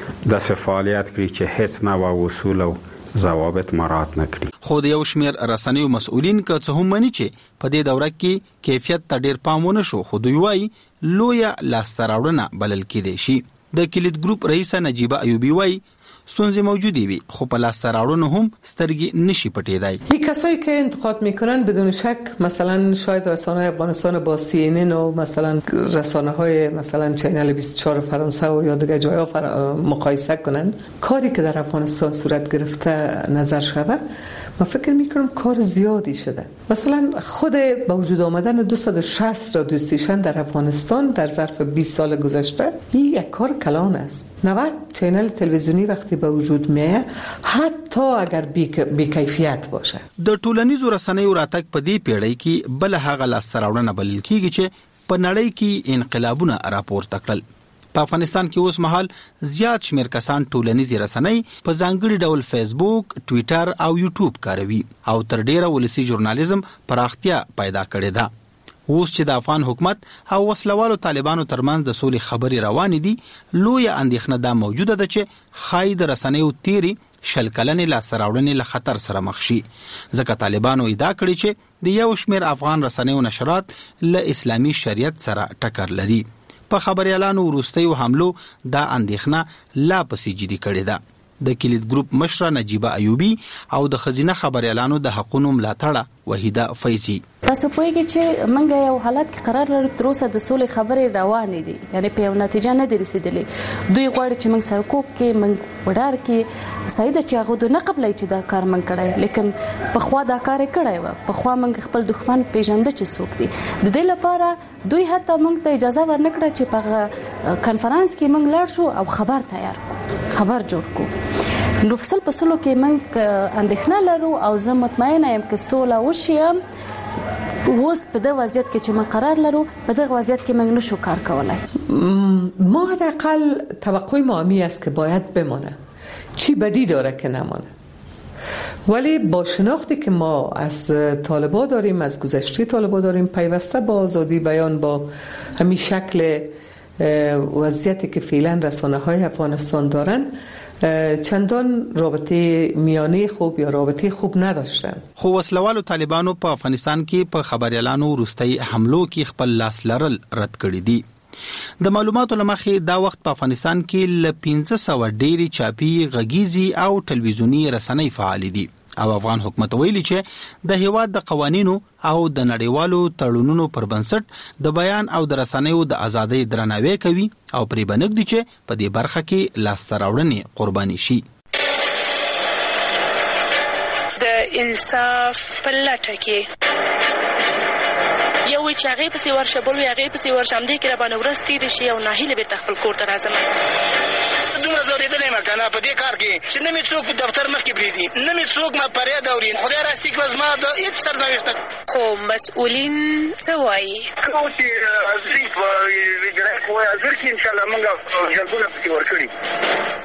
د فعالیت کړی چې هیڅ نه و اصول او ضوابط مراعات نه کړی. خو د یو شمیر رسنیو مسؤلین که څه هم مني چې په دې دوره کې کیفیت ته ډیر پام ونه شو خو دوی وایي لویه لاستراوړنه بلل کېدای شي. د کلید ګروپ رئیس نجیبه ایوبی وایي ستونزې موجودی وي خو په لاس راوړنو هم سترګې نشي پټېدای. این کسایی که انتقاد میکنن بدون شک مثلا شاید رسانه افغانستان با سی ان ان و مثلا رسانه های مثلا چینل بیست و چهار فرانسه و یا دیگه جاها فر... مقایسه کنن. کاری که در افغانستان صورت گرفته نظر شود من فکر میکنم کار زیادی شده. مثلا خود با وجود آمدن دویست و شصت رادیو استیشن در افغانستان در ظرف بیست سال گذشته این یک کار کلان است. نود چینل تلویزیونی وقتی به وجود میه حتی اگر بیکیفیت باشه. د ټولنیزو رسنیو راتګ په دې پیړۍ کې بل هغه لاسراوړنه بلل کیږي چې په نړۍ کې انقلابونه راپورته کړل. په افغانستان کې اوس مهال زیات شمیر کسان ټولنیزې رسنۍ په ځانګړي ډول فیسبوک، ټوئیټر او یوټیوب کاروي او تر ډیره ولسی ژورنالیزم پراختیا پیدا کړې ده. اوس چې د افغان حکومت او وسلوالو طالبانو ترمنځ د سولې خبرې روانې دي لویه اندېښنه دا موجوده ده چې ښایي د رسنیو تیری شل کلنې لاسته راوړنې له خطر سره مخ شي ځکه طالبانو ادعا کړې چې د یو شمیر افغان رسنیو نشرات له اسلامي شریعت سره ټکر لري. په خبريالانو وروستیو حملو دا اندېښنه لا پسې جدي کړې ده. د کلید ګروپ مشره نجیبه ایوبی او د خزینه خبريالانو د حقوقو ملاتړه وحیده فیضی تاسو پوهیږئ چې موږ یو حالت کې قرار لرو تر اوسه د سولې خبرې روانې دي یعنی په یو نتیجه نه دي رسیدلې. دوی غواړي چې موږ سرکوب کې موږ وډار کې سیده چې هغه د نه قبلې چې دا کار موږ کړی لیکن په خوا دا کار کړی و په خوا موږ خپل دښمن پیژنده چې څوک دي د دې لپاره دوی حتی موږ ته اجازه ورنکړه چې په کانفرنس کې موږ لاړ شو او خبر تیار خبر جوړ کو. نو فصل په سلو کې موږ اندېښنه لرو او زه مطمئنه یم چې سوله وشي. اوس په دغه وضعیت کې چې موږ قرار لرو په دغه وضعیت کې موږ نشو کار کولای. ما حداقل توقع ما همی است که باید بمانه. چی بدی داره که نمانه. ولی با شناختی که ما از طالبا داریم از گذشته طالبا داریم پیوسته با آزادی بیان با همین شکل وضعیتی که فعلا رسانه های افغانستان دارن چندان رابطه میانه خوب یا رابطه خوب نداشتن. خو وسلوالو طالبانو په افغانستان کې په خبريالانو وروستي حملو کې خپل لاس لرل رد کړی دي. د معلوماتو لمخې دا وخت په افغانستان کې ل پنځه سوه ډېری چاپی غږیزي او ټلویزیونی رسنۍ فعال دي او افغان حکومت ویلي چې د هیواد د قوانینو او د نړیوالو تړونونو پر بنسټ د بیان او د رسنیو د ازادۍ درناوی کوي او پرې بنګ دي چې په دې برخه کې لاسته راوړنې قرباني شي. د انصاف په لټه کې یو چې هغه پسې ورشه بل هغه پسې ورشه هم دې کې را باندې ورس تیر شي او ناهیله به خپل کور ته راځم. دومره زورېدلې ما کنه په دې کار کې چې نه می څوک دفتر مخ کې بریدي نه می څوک ما پریا دوري خدای راستي کې زما د هیڅ سرنوشت خو مسؤلین څه وایي خو چې ازري په ویډیو کوی ازر کې ان شاء الله موږ جلبونه پسې ورکړي.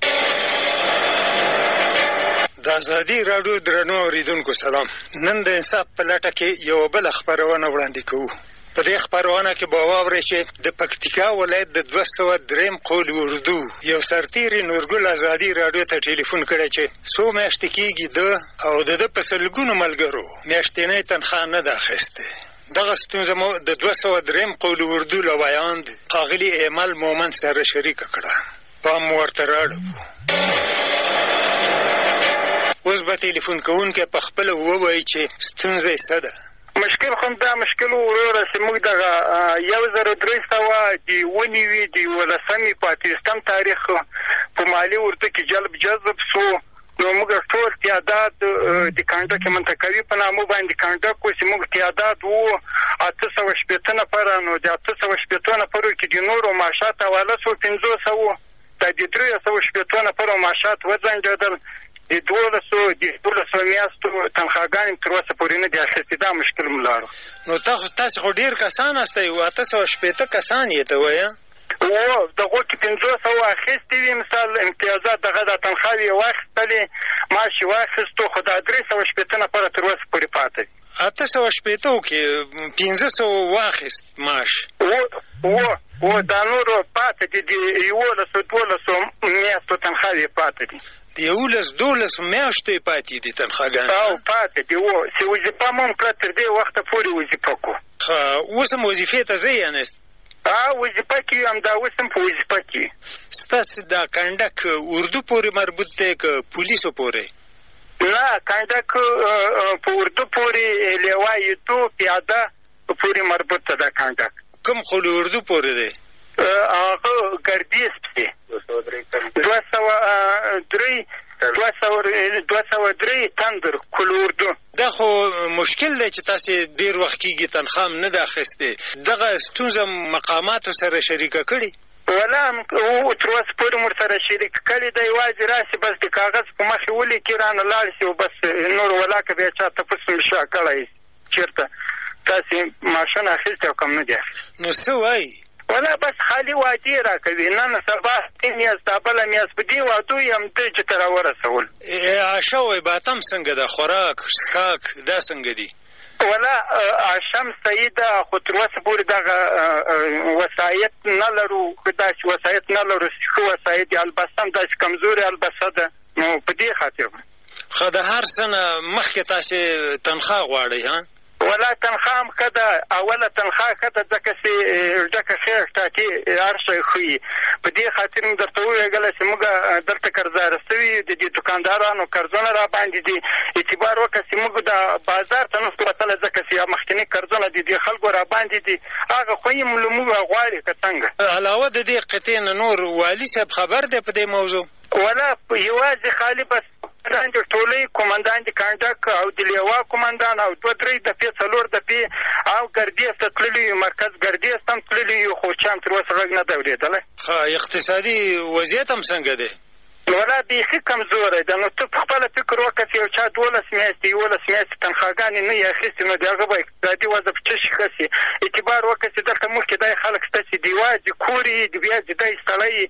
د ازادي راډیو درنو اوریدونکو سلام. نن د انصاف په لټه کې یو بل خبرونه وړاندې کوو. په دې خبرونه کې به واورئ چې د پکتیکا ولایت د دوه سوه دریم قول اردو یو سرتیری نورګل ازادي راډیو ته ټلیفون کړی چې څو میاشتې کېږي ده او د ده په سلګونو ملګرو میاشتنۍ تنخواه نه ده اخیستې. دغه ستونزه مو د دوه سوه دریم قول اردو له ویاند ښاغلي ایمل مومند سره شریکه کړه. پام ورته راړو اوس به ټلیفون کوونکی په خپله ووایي چې ستونزه یې څه ده؟ مشکل خو دا مشکل وروره چې موږ دغه یو زر درې سوه د ونیوي د یولسمې په اتیستم تاریخ په مالي اردو کې جلب جذب سو، نو موږ ټول تعداد د کانټک منطقوي په نامه باندې کانټک و چې موږ تعداد وو اته سوه شپېته نفره، نو د اته سوه شپېته نفرو کې د نورو معاشات حواله سوه پنځوس سوه، دا د درې سوه شپېته نفرو معاشات وځنډېدل، د دولسو د دولسو میاشتو تنخواګانې تر اوسه پورې نه دي اخیستې. دا مشکل مو لرو. نو تاسو خو ډېر کسان هستئ، اته سوه شپېته کسان یې ته وایه؟ او دغه کې پنځوس سوه اخیستې وي، مثال امتیازات دغه د تنخواوې یې واخیستلې، معاش یې واخیستو، خو دا درې سوه شپېته نفره تر اوسه پورې پاتې دي. اته سوه شپېته کې پنځه سوه واخیست معاش و و و دا نورو پاتې دي، د یولسو دولسو میاشتو تنخواوې پاتې دي، د یولس دولس میاشتو یې پاتې دي تنخواګانې. او پاتې دي و چې وظیفه مو هم کړه تر دې وخته پورې وظیفه کړو. ښه، اوس هم وظیفې ته ځئ یعنې؟ ا وظیفه کې هم دا اوس هم په وظیفه کې. ستاسو دا کنډک اردو پورې مربوط دی که پولیسو پورې؟ نه، کنډک په اردو پورې، لیوایدو پیاده پورې مربوط ده دا کنډک. کوم خو له اردو پورې دی؟ هغه ګردیز پسې دوه سوه درې دوه سوه درې تندر کل اردو. دا خو مشکل دی چې تاسې ډېر وخت کېږي تنخوا هم نه ده اخیستې. دغه ستونزه مقاماتو سره شریکه کړې؟ ولا تر اوسه پورې مور سره شریک کړې ده، یوازې راسي بس د کاغذ په مخې ولیکي رانه لاړ شي او بس نور ولاکه بیا چا تپوس هم شا کړی چېرته تاسې معاشونه اخیستې او کم نه دي اخیستې. نو څه وایي؟ ولا بس خالي وعدې راکوي، نن سبا دې میاشت دا بله میاشت په دې وعدو یې همدې ته راورسول. عاشه وایي باتم څنګه ده؟ خوراک څښاک دا څنګه دي؟ ولا عاشم صحیح ده، خو تر اوسه پورې دغه وسایط نه لرو، داسې وسایط نه لرو ښه وسایط دي، البسه هم داسې کمزورې البسه ده، نو په دې خاطر. ښه، د هر څه نه مخکې تاسې تنخوا غواړئ ها؟ ولا تنخوا هم ښه ده، اوله تنخوا ښه ده ځکه چې ډکه خیر ټاکي هر شی ښیي. په دې خاطر مې درته وویل چې موږ دلته قرضداره سوي د دې دوکاندارانو قرضونه را باندې دي، اعتبار وکړه چې موږ د بازار ته نشو وتلی ځکه چې مخکیني قرضونه دي د خلکو را باندې دي، هغه خو یې له موږ غواړي که څنګه. علاوه د دې قطعې نه نور والي صاحب خبر دی په دې موضوع؟ ولا یوازې خالي بس قومندان د ټولۍ، قومندان د کانټک او د لیوا قومندان او دوه درې دفعې څلور دفعې او ګردیز ته تللي یو، مرکز ګردیز ته هم تللي یو، خو چا هم تر اوسه غږ نه دی اورېدلی. ښه، اقتصادي وضعیت هم څنګه دی؟ ولا بیخي کمزوری ده. نو ته په خپله فکر وکړه چې یو چا دولس میاشتې یولس میاشتې تنخواګانې نه یې اخیستې، نو د هغه به اقتصادي وضع په څه شي ښه شي؟ اعتبار وکړه چې دلته مخکې دا خلک شته چې د یوازې کور یې د بیا د دی سړی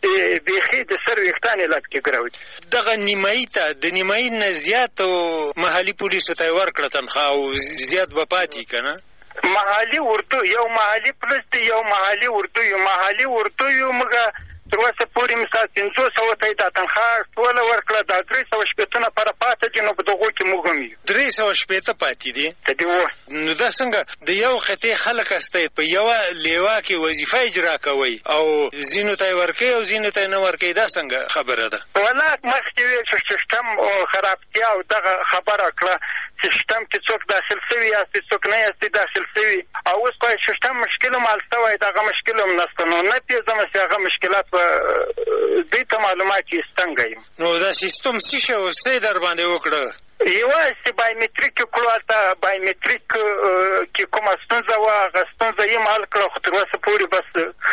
بیخي د سر ویښتان یې لاس کې ګرول. دغه نیمایي ته د نیمایي نه زیاتو محلي پولیسو ته یې ورکړه تنخوا او زیات به پاتې که نه؟ محلي اردو یو محلي پولیس دی، یو محلي اردو یو محلي اردو یو موږ تر اوسه پورې مثال پنځوس سوه ته یې دا تنخوا ټوله ورکړه، دا درې سوه شپېته نفره پاتې دي، نو په دغو کې موږ هم یو. درې سوه شپېته پاتې دي؟ ته دې ووایه. نو دا څنګه د یو خطې خلک هستئ په یوه لیوا کې وظیفه اجرا کوئ او ځینو ته یې ورکوئ او ځینو ته یې نه ورکوئ، دا څنګه خبره ده؟ ولا مخکې ویل چې سیسټم خرابتیا او دغه خبره کړه، سیسټم کې څوک داخل سوي یاستئ څوک نه یاستئ داخل سوي، او اوس خو سیسټم مشکل هم هلته وایي دغه مشکل هم نشته، نو نه پوهېږم چې هغه مشکلات به دوی ته معلومات چې څنګه یم. نو دا سیستم څه شی و څه یې در باندې وکړه؟ یوازې بایومټریک یې کړو، هلته بایومټریک کې کومه ستونزه وه هغه ستونزه یې هم حل کړه، خو تر اوسه پورې بس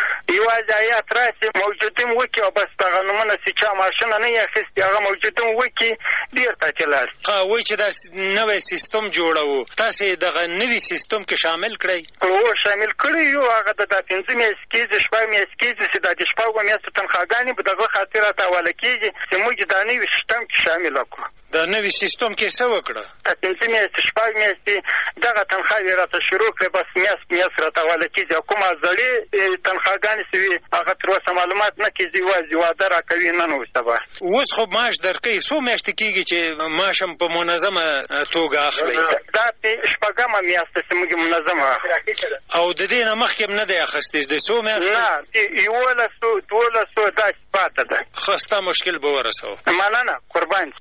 یوازې هیات راسي موجودي م وکړي او بس دغه نومونه چې چا ماشونه نه یې اخیستي هغه موجودي م وکړي، ډېر تعطیل هست. ښه، وایي چې دا نوی سیستم جوړوو، تاسې دغه نوي سیستم کې شامل کړئ؟ هو شامل کړی یو، هغه د دا پنځه میاشتې کېږي شپږ میاشتې کېږي چې دا د شپږو میاشتو تنخواګانې په دغه خاطر راته حواله کېږي چې موږ دا نوي سیستم کې شامله کړو. د نوي سیستم کې څه وکړه؟ پنځه میاشتې شپږ میاشتې دغه تنخواوې راته شروع کړې، بس میاشت میاشت راته حواله کېږي. او کومه زړې تنخواګانې چې وي هغه تر اوسه معلومات نه کېږي، یوازې واده راکوي نن او سبا. اوس خو معاش درکوي، څو میاشتې کېږي چې معاش هم په منظمه توګه اخلئ؟ دا شپږمه میاشت چې موږ منظمه اخلو. او د دې نه مخکې هم نه دی اخیستی؟ د څو میاشتې؟ نه، یولسو دولسو داسې پاته ده. ښه، ستا مشکل به ورسوو. مننه، قربان.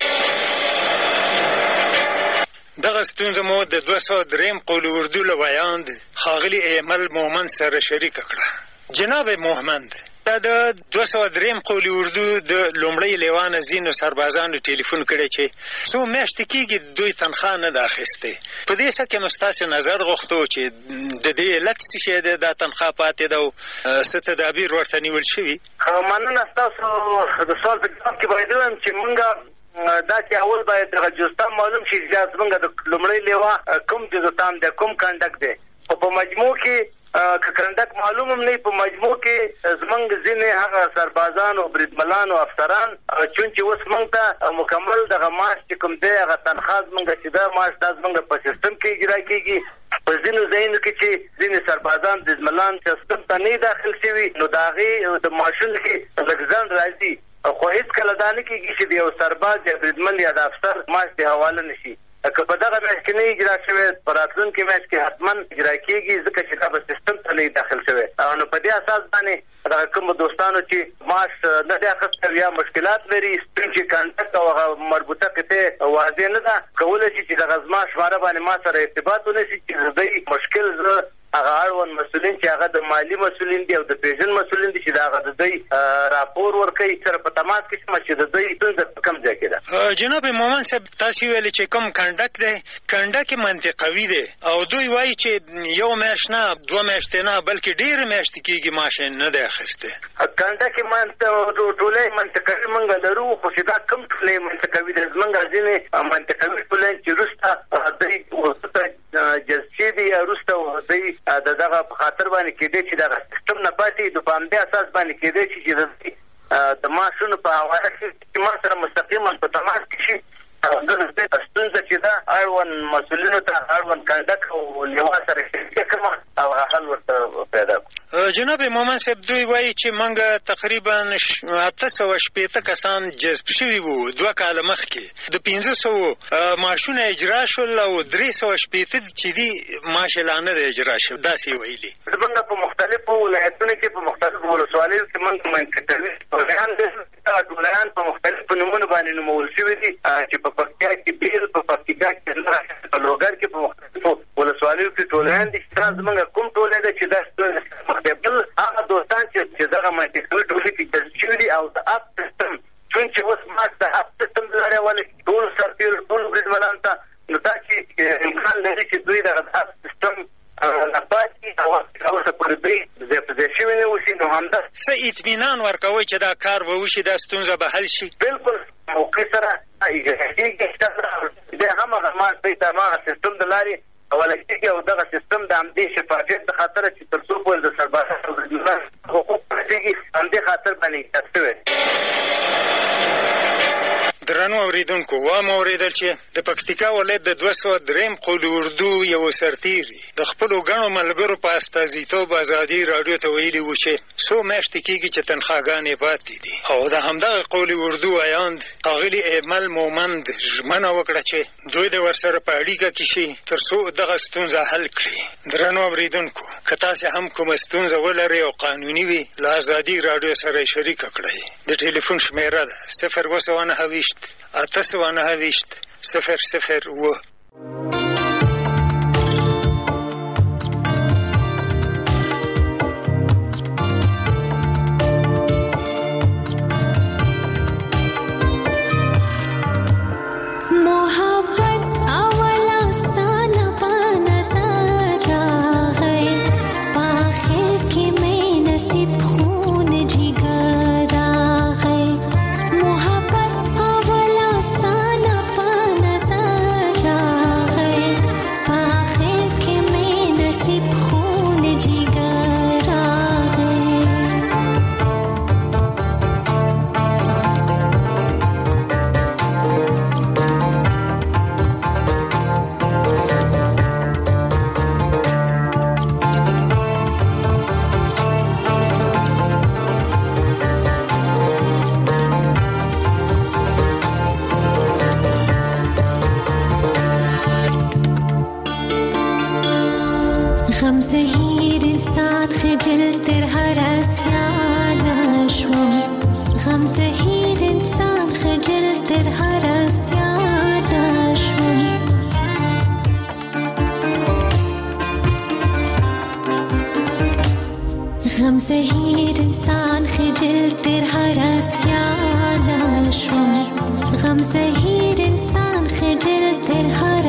دغه ستونزه مو د دوه سوه درېیم قول اردو له ویاند ښاغلي ایمل مومند سره شریکه کړه. جناب مومند، دا د دوه سوه درېیم قول اردو د لومړۍ لیوانه ځینو سربازانو ټلیفون کړی چې څو میاشتې کېږي دوی تنخوا نه ده اخیستې. په دې څه کې مو ستاسې نظر غوښتو چې د دې علت څه شی دی دا تنخوا پاتې ده او څه تدابیر ورته نیول شوي؟ مننه ستاسو د سوال په جواب کې باید ووایم چې موږ دا چې اول باید دغه جزتام معلوم شي چې زمونږ د لومړۍ لیوا کوم جزتام دی، کوم کنډک دی. او په مجموع کې که کنډک معلوم هم نه په مجموع کې زمونږ ځینې هغه سربازان او بریدملان او افسران چون چې اوس موږ ته مکمل دغه معاش چې کوم دی هغه تنخوا زمونږ چې دا معاش دا زمونږ په سیستم کې اجرا کېږي. په ځینو ځایونو کې چې ځینې سربازان بریدملان سیستم ته نه داخل شوي نو د هغې د معاشونو کې لږ ځنډ راځي. خو هیڅ کله دا نه کېږي چې د یو سرباز یا بریدمن یا د افسر معاش دې حواله نه شي. که په دغه میاشت کې نه اجرا شوی په راتلونکي میاشت کې حتما اجرا کېږي ځکه چې دا به سیستم ته نه داخل شوی. نو په دې اساس باندې دغه کومو دوستانو چې معاش نه دی اخیستی یا مشکلات لري سپین چې کنټکټ او هغه مربوطه قطعې واضح نه ده کولی شي چې دغه زما شماره باندې ما سره ارتباط ونیسي چې د دوی مشکل زه هغه اړوند مسؤلین چې هغه د مالی مسؤلین دي او د پیژن مسؤلین دي چې هغه د دوی راپور ورکوي سره په تماس کې شمه چې د دوی ستونزه په کوم ځای کې ده. جناب مومند صاحب، تاسو ویلي چې کوم کنډک دی کنډک منطقوي دی او دوی وایي چې یو میاشت نه دوه میاشتې نه بلکې ډېرې میاشتې کېږي معاش نه دی اخیستی. کنډک ټولۍ منطقوي موږ لرو خو چې دا کوم ټولۍ منطقوي دی زموږ ځینې منطقوي ټولۍ چې وروسته دوی وروسته جذب شوي دي یا وروسته دوی د دغه په خاطر باندې کېدی چې دغه سیستم نه پاتې د په همدې اساس باندې کېدی شي چې د معاشونو په حواله کې ما سره مستقیما په تماس کې شي. ستونزه چې ده اړوند مسؤلینو ته اړوند کنډک او لیوا سره شریکه کړم او حل ورته پیدا کړم. جناب مومند صاحب، دوی وایي چې موږ تقریبا اته سوه شپېته کسان جذب شوي وو دوه کاله مخکې، د پنځه سوو معاشونه اجرا شول او درې سوه شپېته چې دي معاش یې لا نه دی اجرا شوی، داسې یې ویلي. زموږ په مختلفو ولایتونو کې په مختلفو ولسوالیو کې موږ منطقوي ټولګیان دي. دغه ټولګیان په مختلفو نومونو باندې نومول شوي دي چې په پکتیا کې بیل، په پکتیکا کې په لوګر کې په مختلفو ولسوالیو کې ټولګیان دي. چې زموږ کوم ټولګی دی چې دا بل هغه دوستان چې دغه منطقوي ټولګي کې جذب شوي دي او د اپ سیستم چون چې اوس معاش د اپ سیستم له لارې ولې ټول سرتېرو ټول بریدمنان ته نو دا چې امکان لري چې دوی دغه اپ سیستم نه پاتې او اوسه پورې دوی ځای په ځای شوي نه اوسي. نو همدا څه اطمینان ورکوئ چې دا کار به وشي، دا ستونزه به حل شي؟ بلکل موقع سره اجرا کېږي. د هماغه معاش دوی ته هماغه سیستم د لارې حواله کېږي او دغه سیستم د همدې شفافیت د خاطره چې تر څو پورې د سربازانو حقوق رسېږي همدې خاطر باندې ایجاد شوی. درنو اوریدونکو، وام اوریدل چې د پکتیکا ولایت د دوه سوه درېیم قول اردو یو سرتیري د خپلو ګڼو ملګرو په استازیتوب ازادي راډیو ته ویلي وو چې څو میاشتې کېږي چې تنخواګانې پاتې دي او د همدغه قول اردو ویاند ښاغلي ایمل مومند ژمنه وکړه چې دوی د ورسره په اړیکه کې شي تر څو دغه ستونزه حل کړي. درنو اوریدونکو، که تاسې هم کومه ستونزه ولرئ او قانوني وي له ازادي راډیو سره شریکه کړئ. د ټلیفون شمیره ده صفر اووه سوه نهه ویشت اته سوه نهه ویشت صفر صفر اووه. मोहब्बत अवला साना पाना सारा غم زهیر انسان خجل تر هر اسیان شوم غم زهیر انسان خجل تر هر اسیان شوم غم زهیر انسان خجل تر هر اسیان شوم غم زهیر انسان خجل تر هر